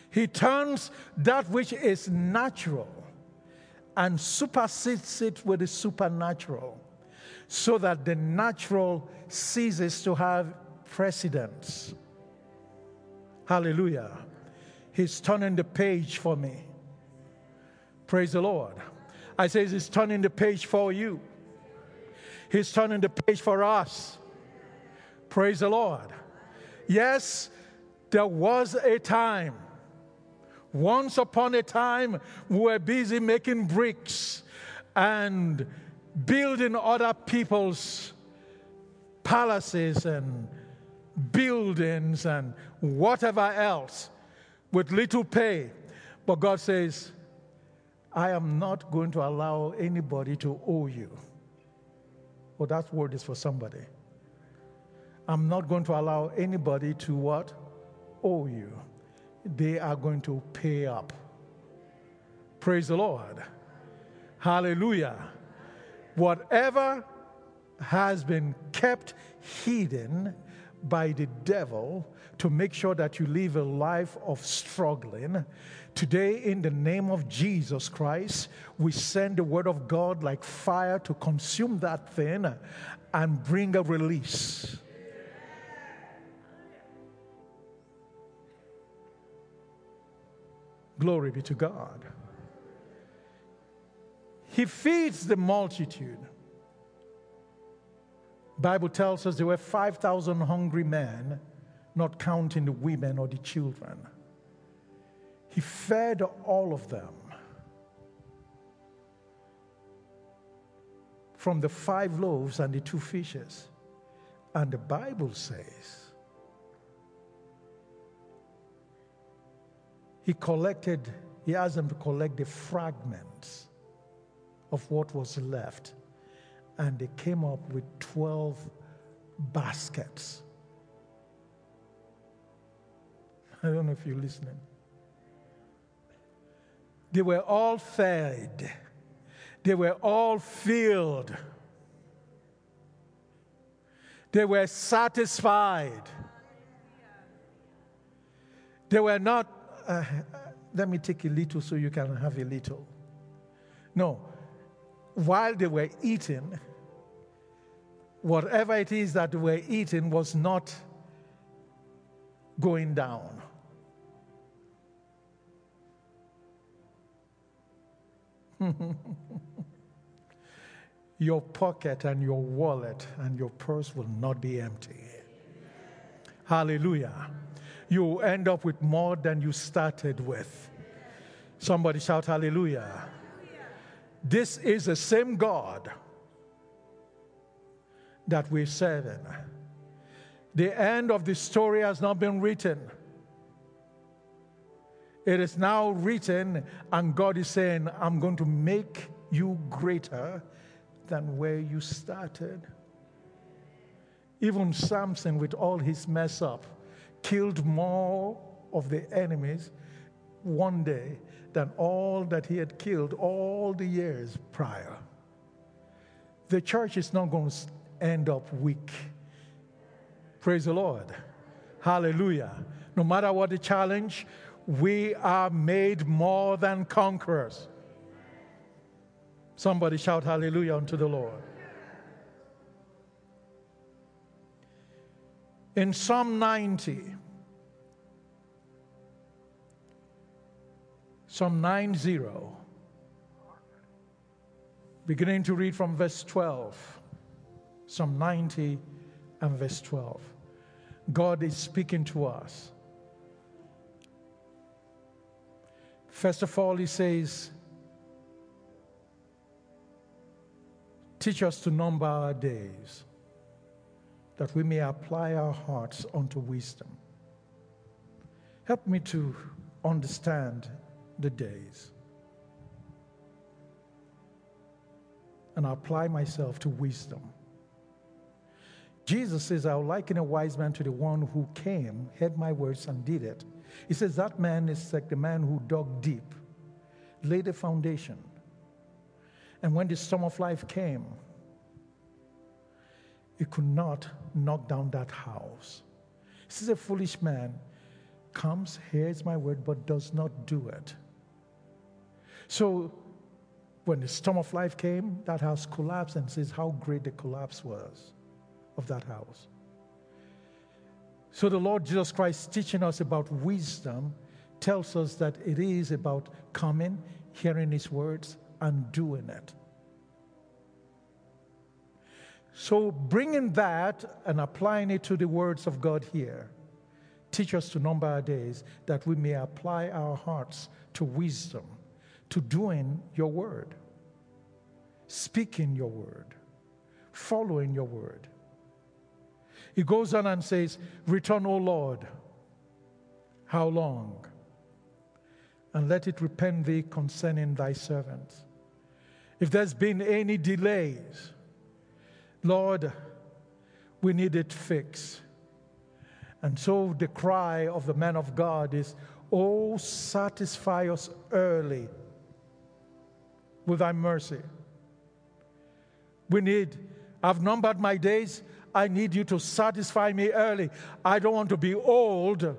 He turns that which is natural and supersedes it with the supernatural, so that the natural ceases to have precedence. Hallelujah. He's turning the page for me. Praise the Lord. I say he's turning the page for you. He's turning the page for us. Praise the Lord. Yes, there was a time. Once upon a time, we were busy making bricks and building other people's palaces and buildings and whatever else with little pay. But God says, I am not going to allow anybody to owe you. Well, that word is for somebody. I'm not going to allow anybody to what? Owe you. They are going to pay up. Praise the Lord. Hallelujah. Whatever has been kept hidden by the devil to make sure that you live a life of struggling, today in the name of Jesus Christ, we send the word of God like fire to consume that thing and bring a release. Glory be to God. He feeds the multitude. Bible tells us there were five thousand hungry men, not counting the women or the children. He fed all of them. From the five loaves and the two fishes. And the Bible says, he collected, he asked them to collect the fragments of what was left. And they came up with twelve baskets. I don't know if you're listening. They were all fed. They were all filled. They were satisfied. They were not, uh, let me take a little so you can have a little. No. While they were eating, whatever it is that they were eating was not going down. Your pocket and your wallet and your purse will not be empty. Hallelujah. You will end up with more than you started with. Somebody shout hallelujah. This is the same God that we're serving. The end of the story has not been written. It is now written, and God is saying, I'm going to make you greater than where you started. Even Samson, with all his mess up, killed more of the enemies one day than all that he had killed all the years prior. The church is not going to end up weak. Praise the Lord. Hallelujah. No matter what the challenge, we are made more than conquerors. Somebody shout hallelujah unto the Lord. In Psalm ninety, Psalm ninety, beginning to read from verse twelve. Psalm ninety and verse twelve. God is speaking to us. First of all, he says, teach us to number our days, that we may apply our hearts unto wisdom. Help me to understand the days and apply myself to wisdom. Jesus says, I will liken a wise man to the one who came, heard my words, and did it. He says that man is like the man who dug deep, laid a foundation. And when the storm of life came, it could not knock down that house. This is a foolish man comes, hears my word, but does not do it. So when the storm of life came, that house collapsed, and says how great the collapse was of that house. So the Lord Jesus Christ teaching us about wisdom tells us that it is about coming, hearing his words, and doing it. So bringing that and applying it to the words of God here, teach us to number our days that we may apply our hearts to wisdom, to doing your word, speaking your word, following your word. He goes on and says, return, O Lord, how long? And let it repent thee concerning thy servants. If there's been any delays, Lord, we need it fixed. And so the cry of the man of God is, oh, satisfy us early with thy mercy. We need, I've numbered my days. I need you to satisfy me early. I don't want to be old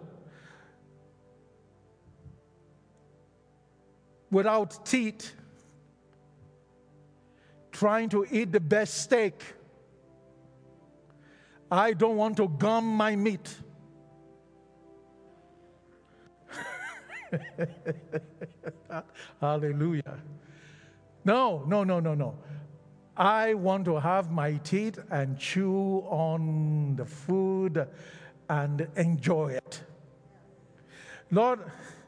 without teeth, trying to eat the best steak. I don't want to gum my meat. Hallelujah. No, no, no, no, no. I want to have my teeth and chew on the food and enjoy it. Lord,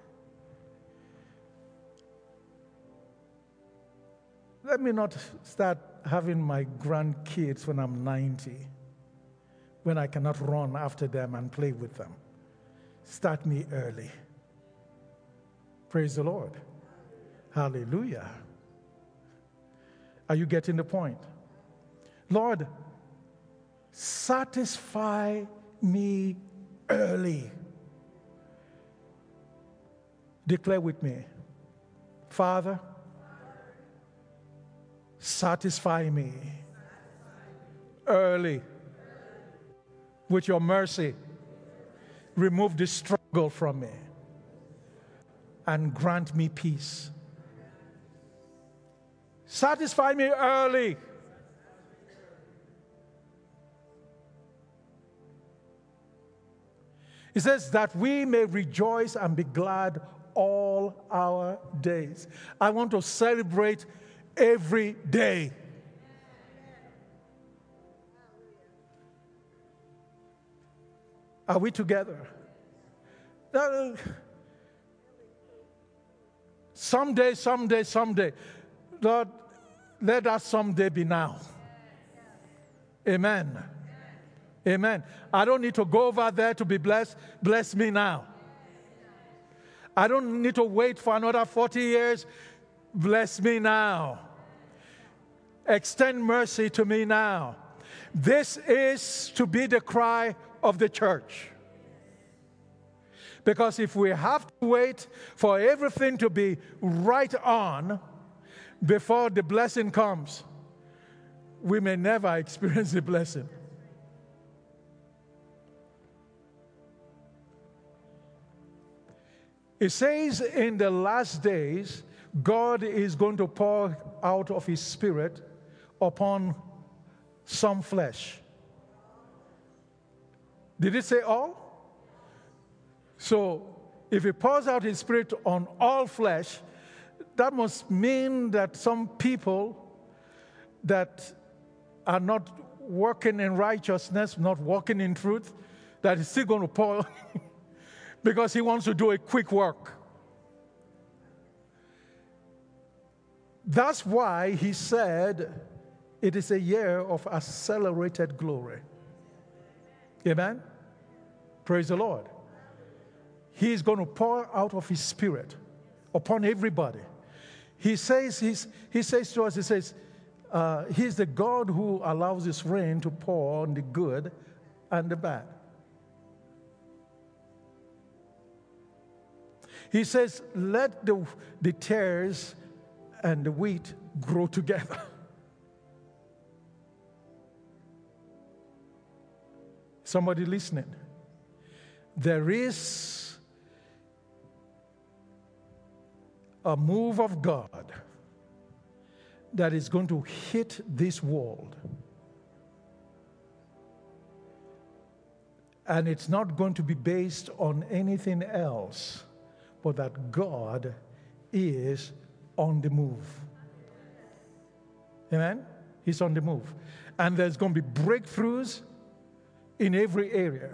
let me not start having my grandkids when I'm ninety, when I cannot run after them and play with them. Start me early. Praise the Lord. Hallelujah. Are you getting the point? Lord, satisfy me early. Declare with me, Father, satisfy me early with your mercy. Remove the struggle from me and grant me peace. Satisfy me early. It says that we may rejoice and be glad all our days. I want to celebrate every day. Are we together? Uh, someday, someday, someday. Lord, let that someday be now. Amen. Amen. I don't need to go over there to be blessed. Bless me now. I don't need to wait for another forty years. Bless me now. Extend mercy to me now. This is to be the cry of the church. Because if we have to wait for everything to be right on before the blessing comes, we may never experience the blessing. It says in the last days, God is going to pour out of His Spirit upon some flesh. Did it say all? So, if He pours out His Spirit on all flesh, that must mean that some people that are not working in righteousness, not walking in truth, that He's still going to pour because He wants to do a quick work. That's why He said it is a year of accelerated glory. Amen? Praise the Lord. He is going to pour out of His Spirit upon everybody. He says, he's, he says to us, He says, uh, He's the God who allows His rain to pour on the good and the bad. He says, let the, the tares and the wheat grow together. Somebody listening? There is a move of God that is going to hit this world. And it's not going to be based on anything else, but that God is on the move. Amen? He's on the move. And there's going to be breakthroughs in every area.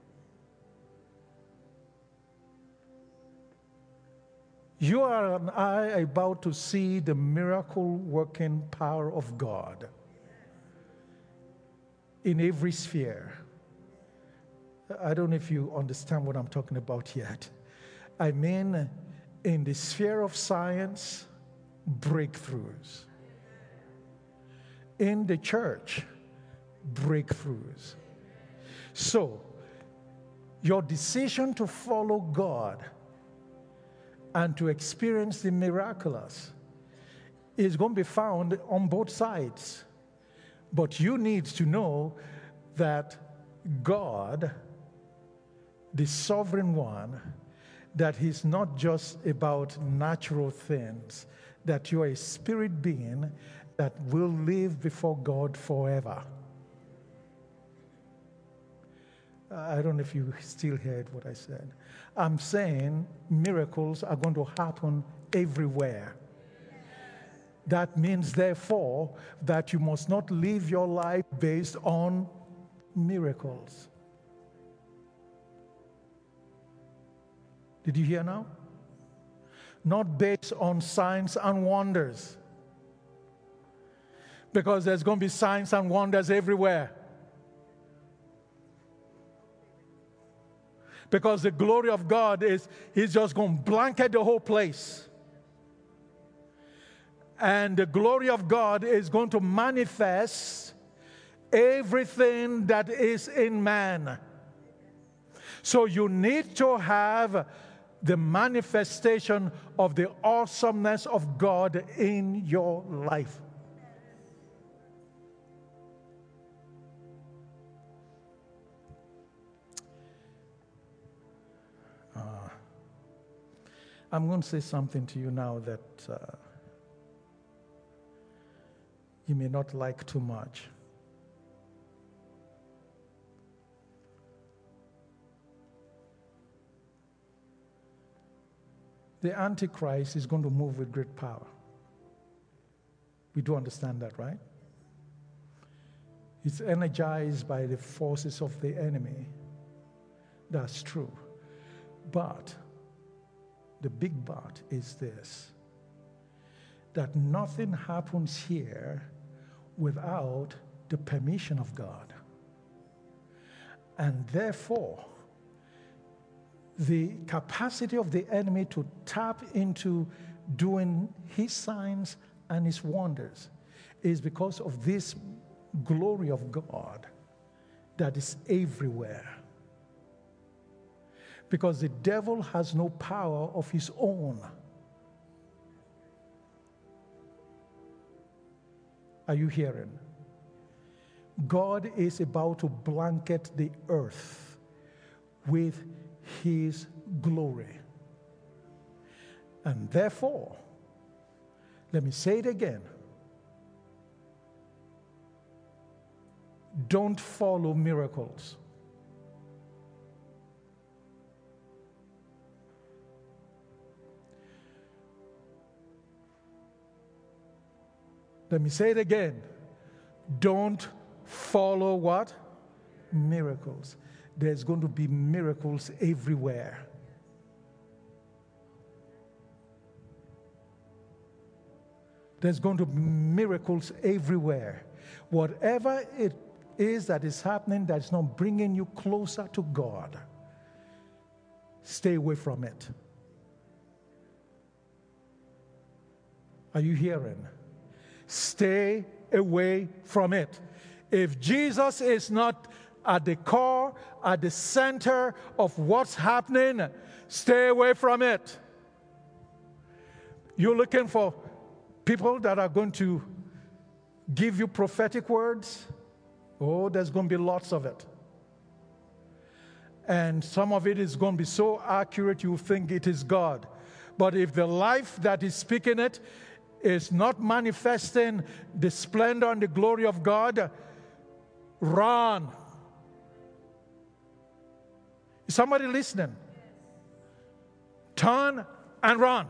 You are and I about to see the miracle-working power of God in every sphere. I don't know if you understand what I'm talking about yet. I mean, in the sphere of science, breakthroughs. In the church, breakthroughs. So, your decision to follow God and to experience the miraculous is going to be found on both sides. But you need to know that God, the sovereign one, that he's not just about natural things, that you are a spirit being that will live before God forever. I don't know if you still heard what I said. I'm saying miracles are going to happen everywhere. That means, therefore, that you must not live your life based on miracles. Did you hear now? Not based on signs and wonders. Because there's going to be signs and wonders everywhere. Because the glory of God is, he's just going to blanket the whole place. And the glory of God is going to manifest everything that is in man. So you need to have the manifestation of the awesomeness of God in your life. Uh, I'm going to say something to you now that uh, you may not like too much. The Antichrist is going to move with great power. We do understand that, right? It's energized by the forces of the enemy. That's true. But the big but is this, that nothing happens here without the permission of God. And therefore, the capacity of the enemy to tap into doing his signs and his wonders is because of this glory of God that is everywhere. Because the devil has no power of his own. Are you hearing? God is about to blanket the earth with his glory. And therefore, let me say it again. Don't follow miracles. Let me say it again. Don't follow what? Miracles. There's going to be miracles everywhere. There's going to be miracles everywhere. Whatever it is that is happening that's not bringing you closer to God, stay away from it. Are you hearing? Stay away from it. If Jesus is not at the core, at the center of what's happening, stay away from it. You're looking for people that are going to give you prophetic words. Oh, there's going to be lots of it. And some of it is going to be so accurate you think it is God. But if the life that is speaking it is not manifesting the splendor and the glory of God, run. Is somebody listening? Turn and run.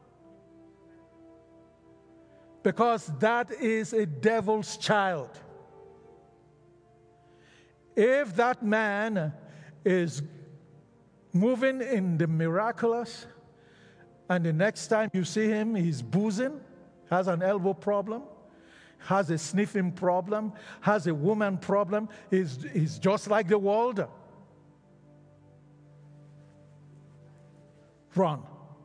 Because that is a devil's child. If that man is moving in the miraculous, and the next time you see him, he's boozing, has an elbow problem, has a sniffing problem, has a woman problem, he's, he's just like the world. Run.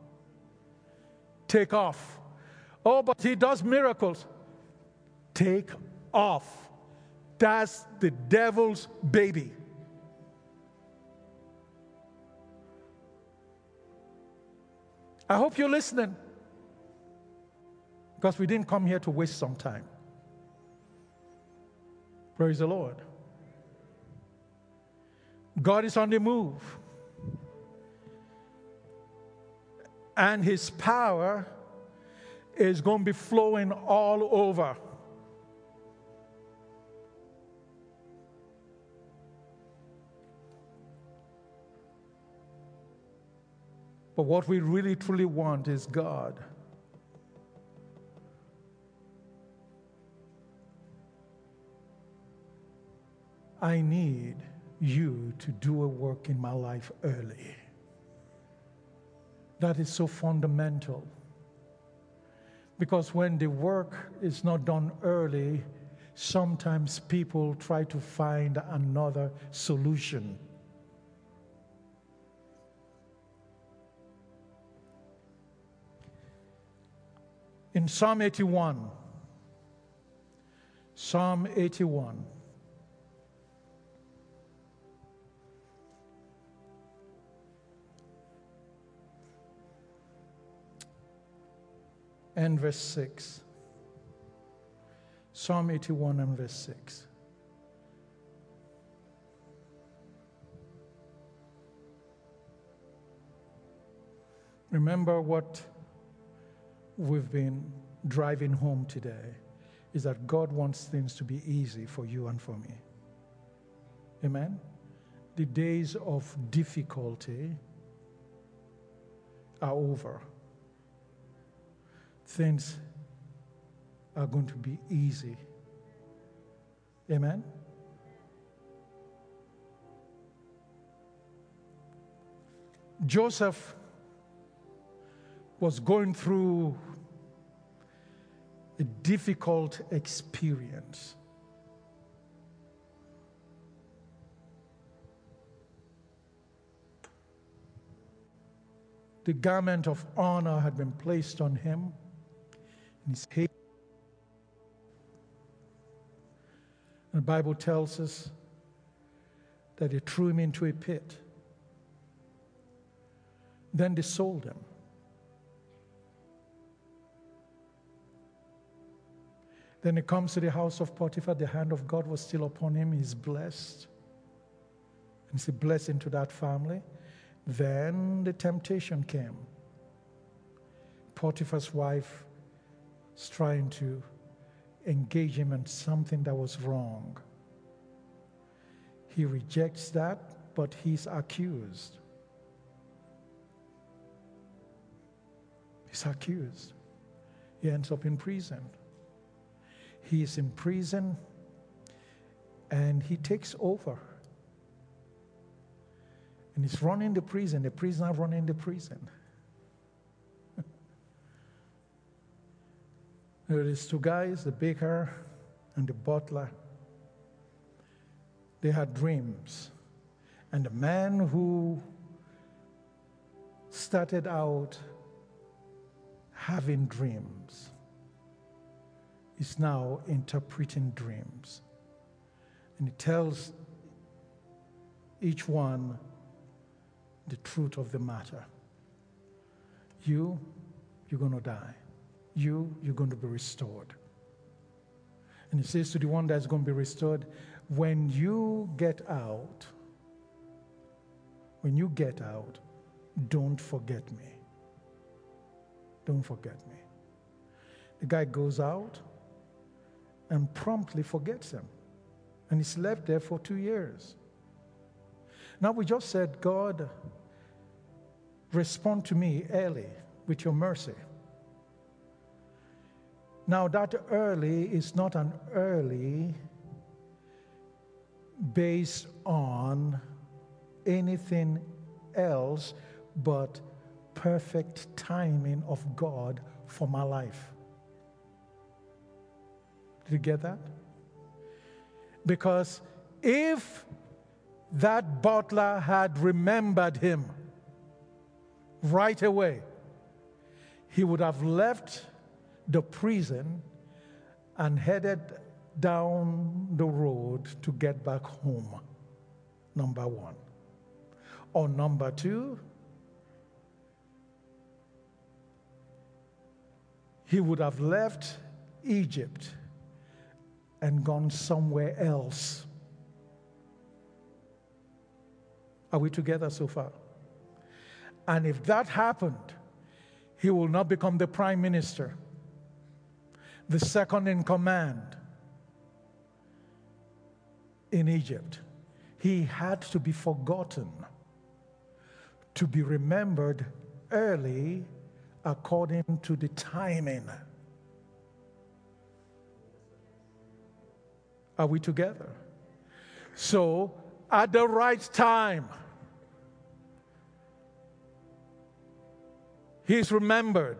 Take off. Oh, but he does miracles. Take off. That's the devil's baby. I hope you're listening, because we didn't come here to waste some time. Praise the Lord. God is on the move, and his power is going to be flowing all over. But what we really truly want is God. I need you to do a work in my life early. That is so fundamental. Because when the work is not done early, sometimes people try to find another solution. In Psalm eighty-one, Psalm eighty-one, and verse six. Psalm eighty-one and verse six. Remember what we've been driving home today is that God wants things to be easy for you and for me. Amen? The days of difficulty are over. Things are going to be easy. Amen? Joseph was going through a difficult experience. The garment of honor had been placed on him, and his head. And the Bible tells us that they threw him into a pit. Then they sold him. Then he comes to the house of Potiphar. The hand of God was still upon him. He's blessed. And he's a blessing to that family. Then the temptation came. Potiphar's wife is trying to engage him in something that was wrong. He rejects that, but he's accused. He's accused. He ends up in prison. He is in prison, and he takes over. And he's running the prison. The prisoner running the prison. There is two guys, the baker and the butler. They had dreams. And the man who started out having dreams is now interpreting dreams. And he tells each one the truth of the matter. You, you're going to die. You, you're going to be restored. And he says to the one that's going to be restored, when you get out, when you get out, don't forget me. Don't forget me. The guy goes out and promptly forgets him. And he's left there for two years. Now we just said, God, respond to me early with your mercy. Now that early is not an early based on anything else but perfect timing of God for my life. Did you get that? Because if that butler had remembered him right away, he would have left the prison and headed down the road to get back home, number one. Or number two, he would have left Egypt and gone somewhere else. Are we together so far? And if that happened, he will not become the prime minister, the second in command in Egypt. He had to be forgotten, to be remembered early according to the timing. Are we together? So, at the right time, he's remembered.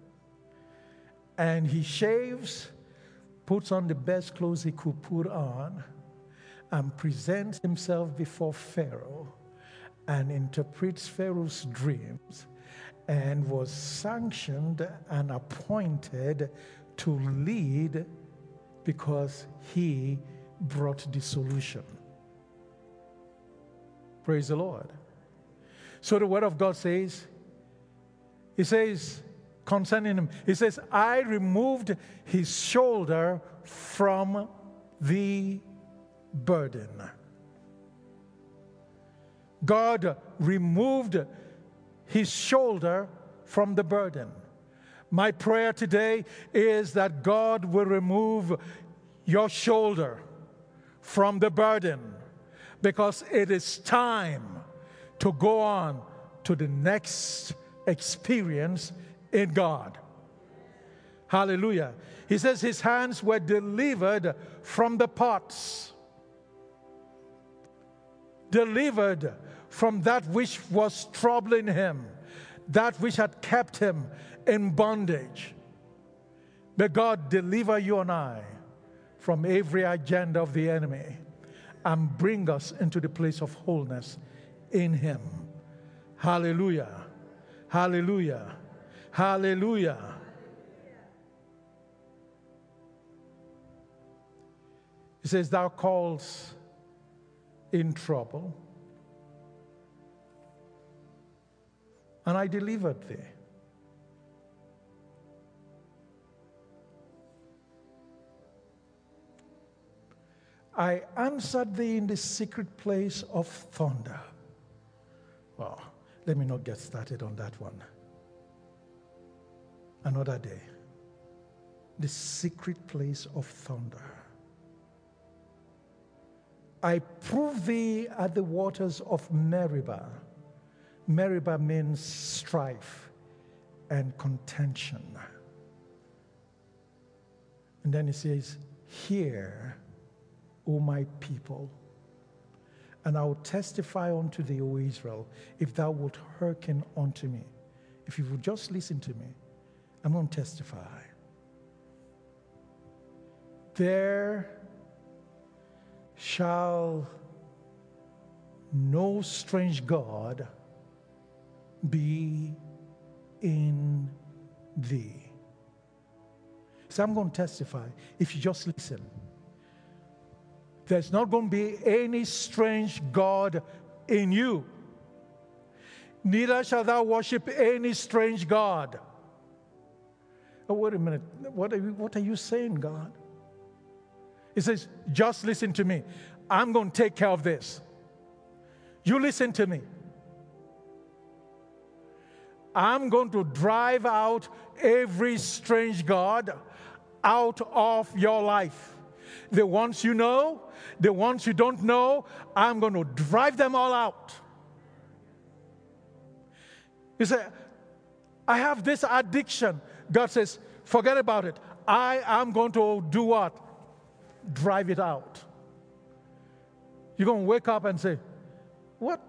And he shaves, puts on the best clothes he could put on, and presents himself before Pharaoh, and interprets Pharaoh's dreams, and was sanctioned and appointed to lead because he brought the solution. Praise the Lord. So the word of God says, he says concerning him, he says, I removed his shoulder from the burden. God removed his shoulder from the burden. My prayer today is that God will remove your shoulder from the burden, because it is time to go on to the next experience in God. Hallelujah. He says his hands were delivered from the pots, delivered from that which was troubling him, that which had kept him in bondage. May God deliver you and I from every agenda of the enemy and bring us into the place of wholeness in him. Hallelujah. Hallelujah. Hallelujah. He says, thou calls in trouble, and I delivered thee. I answered thee in the secret place of thunder. Well, let me not get started on that one. Another day. The secret place of thunder. I proved thee at the waters of Meribah. Meribah means strife and contention. And then he says, hear, O my people, and I will testify unto thee, O Israel, if thou wilt hearken unto me. If you would just listen to me, I'm going to testify. There shall no strange God be in thee. So I'm going to testify if you just listen. There's not going to be any strange God in you. Neither shall thou worship any strange God. Oh, wait a minute. What are you, what are you saying, God? He says, just listen to me. I'm going to take care of this. You listen to me. I'm going to drive out every strange god out of your life. The ones you know, the ones you don't know, I'm going to drive them all out. You say, I have this addiction. God says, forget about it. I am going to do what? Drive it out. You're going to wake up and say, what?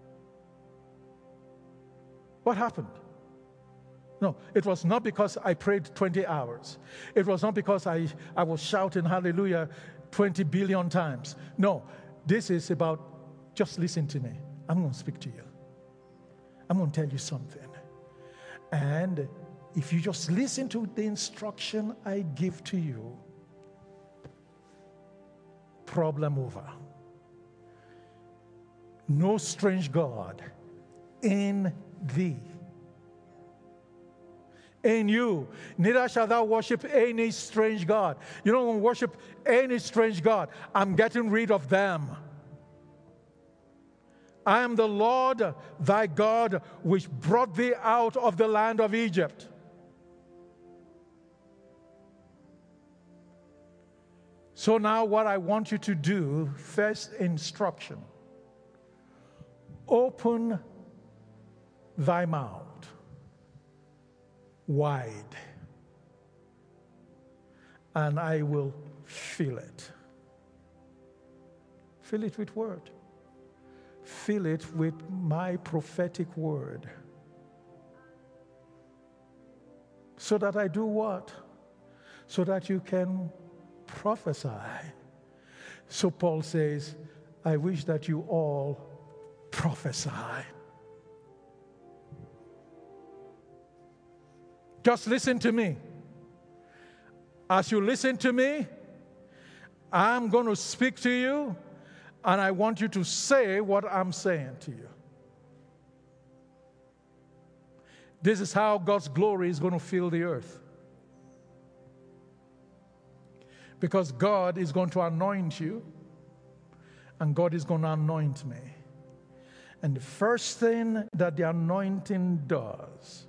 What happened? No, it was not because I prayed twenty hours. It was not because I, I was shouting hallelujah twenty billion times. No, this is about, just listen to me. I'm going to speak to you. I'm going to tell you something. And if you just listen to the instruction I give to you, problem over. No strange god in thee. In you, neither shall thou worship any strange god. You don't worship any strange god. I'm getting rid of them. I am the Lord thy God, which brought thee out of the land of Egypt. So now what I want you to do, first instruction, open thy mouth wide, and I will fill it. Fill it with word. Fill it with my prophetic word. So that I do what? So that you can prophesy. So Paul says, I wish that you all prophesy. Just listen to me. As you listen to me, I'm going to speak to you, and I want you to say what I'm saying to you. This is how God's glory is going to fill the earth. Because God is going to anoint you, and God is going to anoint me. And the first thing that the anointing does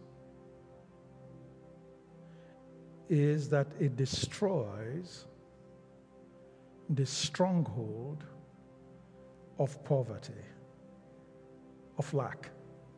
is that it destroys the stronghold of poverty, of lack.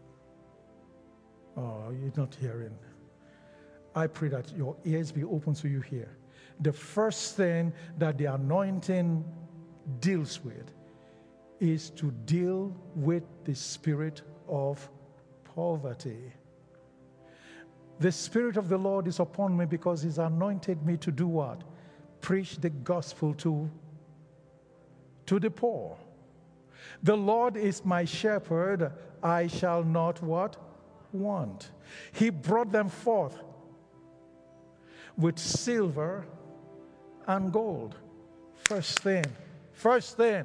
Oh, you're not hearing. I pray that your ears be open so you hear. The first thing that the anointing deals with is to deal with the spirit of poverty. The Spirit of the Lord is upon me because He's anointed me to do what? Preach the gospel to, to the poor. The Lord is my shepherd, I shall not what? Want. He brought them forth with silver and gold. First thing, first thing.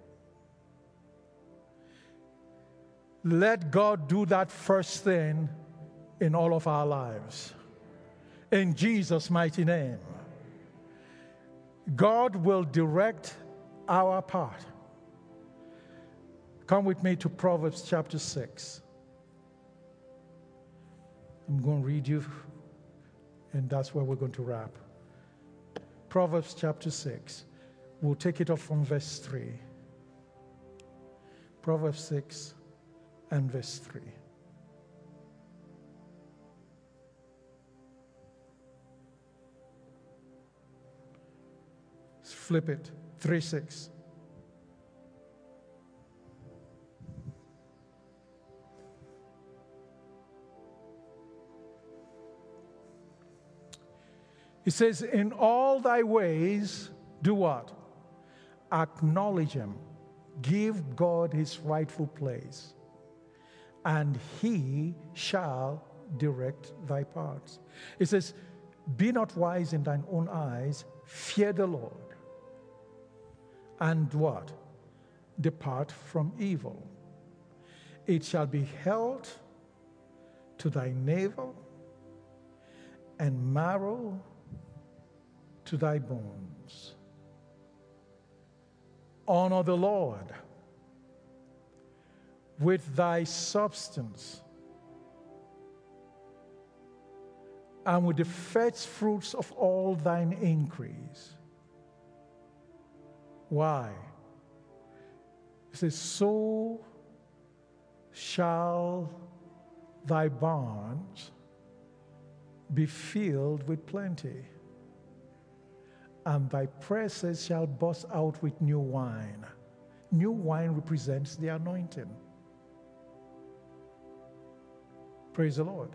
Let God do that first thing in all of our lives. In Jesus' mighty name. God will direct our path. Come with me to Proverbs chapter six. I'm going to read you, and that's where we're going to wrap. Proverbs chapter six. We'll take it off from verse three. Proverbs six and verse three. Flip it. three six. It says, in all thy ways, do what? Acknowledge Him. Give God His rightful place, and He shall direct thy paths. It says, be not wise in thine own eyes, fear the Lord. And what? Depart from evil. It shall be held to thy navel, and marrow to thy bones. Honor the Lord with thy substance, and with the first fruits of all thine increase. Why? It says, so shall thy barns be filled with plenty, and thy presses shall burst out with new wine. New wine represents the anointing. Praise the Lord.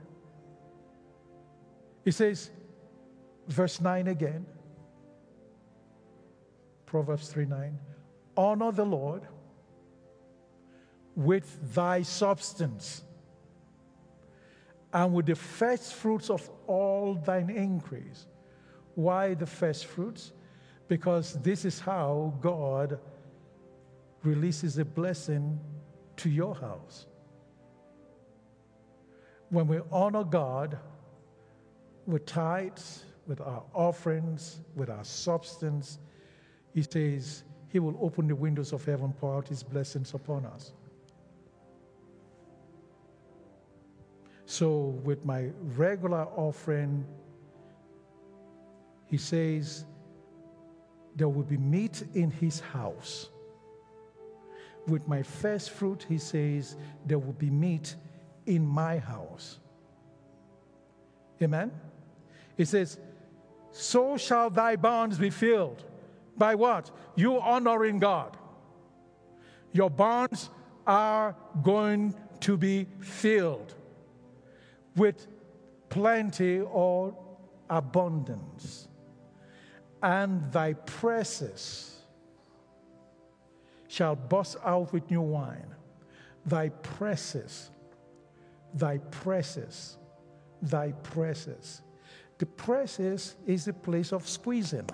It says, verse nine again, Proverbs three nine, honor the Lord with thy substance, and with the first fruits of all thine increase. Why the first fruits? Because this is how God releases a blessing to your house. When we honor God with tithes, with our offerings, with our substance, he says he will open the windows of heaven, pour out his blessings upon us. So with my regular offering, he says there will be meat in his house. With my first fruit, he says there will be meat in my house. Amen? He says, so shall thy barns be filled. By what? You honoring God. Your barns are going to be filled with plenty or abundance. And thy presses shall burst out with new wine. Thy presses, thy presses, thy presses. The presses is a place of squeezing.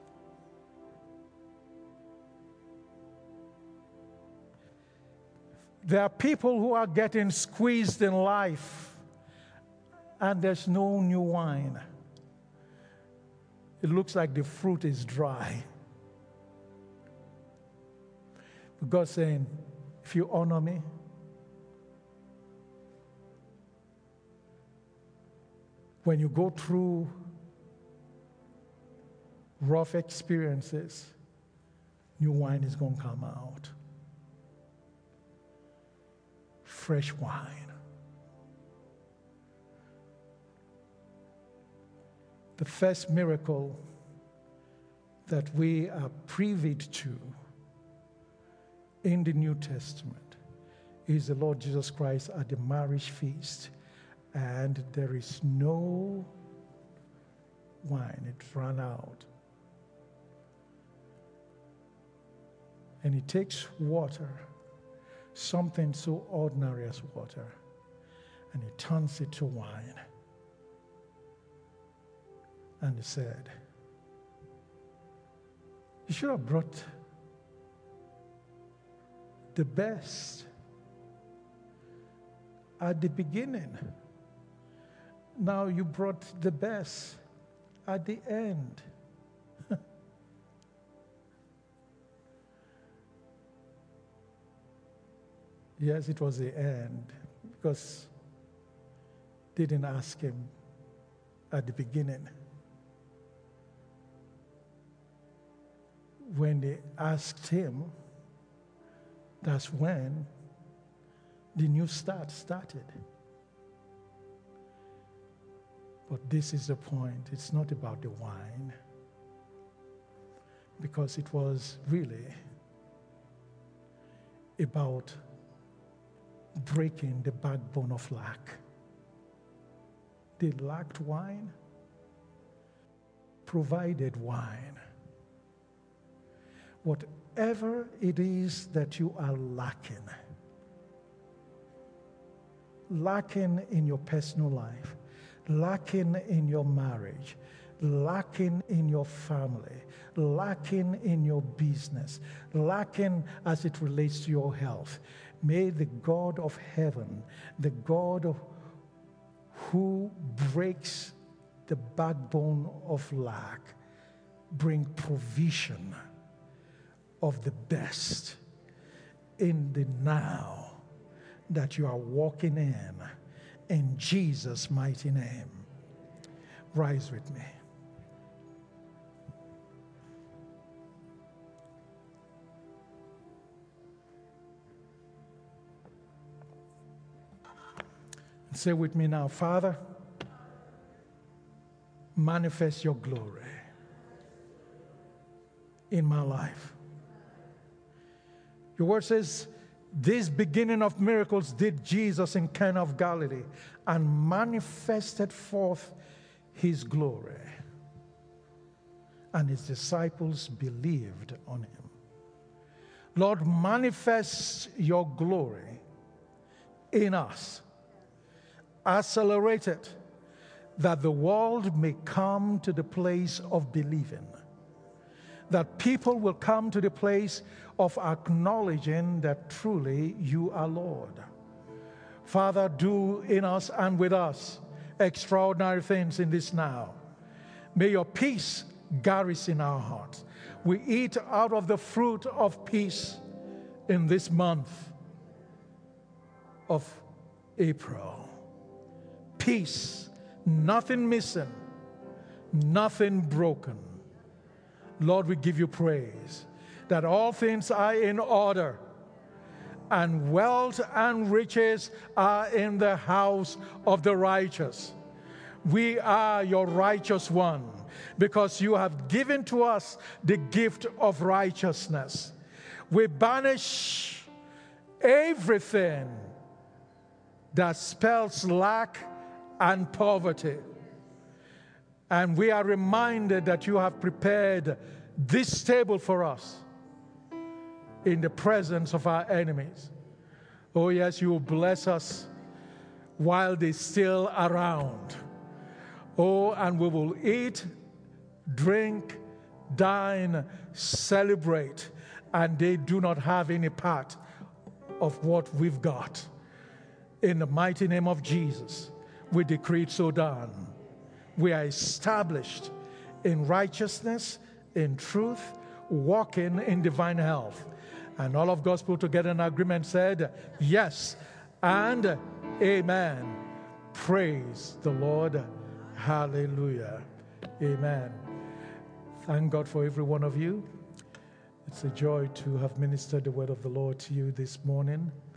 There are people who are getting squeezed in life, and there's no new wine. It looks like the fruit is dry. But God's saying, if you honor me, when you go through rough experiences, new wine is going to come out. Fresh wine. The first miracle that we are privy to in the New Testament is the Lord Jesus Christ at the marriage feast, and there is no wine. It ran out. And he takes water, something so ordinary as water, and he turns it to wine. And he said, you should have brought the best at the beginning. Now you brought the best at the end. Yes, it was the end, because they didn't ask him at the beginning. When they asked him, that's when the new start started. But this is the point. It's not about the wine, because it was really about breaking the backbone of lack. They lacked wine, provided wine. Whatever it is that you are lacking, lacking in your personal life, lacking in your marriage, lacking in your family, lacking in your business, lacking as it relates to your health, may the God of heaven, the God of, who breaks the backbone of lack, bring provision of the best in the now that you are walking in, in Jesus' mighty name. Rise with me. Say with me now, Father, manifest your glory in my life. Your word says, this beginning of miracles did Jesus in Cana of Galilee and manifested forth his glory. And his disciples believed on him. Lord, manifest your glory in us. Accelerate it, that the world may come to the place of believing. That people will come to the place of acknowledging that truly you are Lord. Father, do in us and with us extraordinary things in this now. May your peace garrison our hearts. We eat out of the fruit of peace in this month of April. Peace, nothing missing, nothing broken. Lord, we give you praise that all things are in order and wealth and riches are in the house of the righteous. We are your righteous one because you have given to us the gift of righteousness. We banish everything that spells lack and poverty. And we are reminded that you have prepared this table for us in the presence of our enemies. Oh yes, you will bless us while they're still around. Oh, and we will eat, drink, dine, celebrate, and they do not have any part of what we've got. In the mighty name of Jesus, we decree it so done. We are established in righteousness, in truth, walking in divine health. And all of God's people together in agreement said, yes and amen. Praise the Lord. Hallelujah. Amen. Thank God for every one of you. It's a joy to have ministered the word of the Lord to you this morning.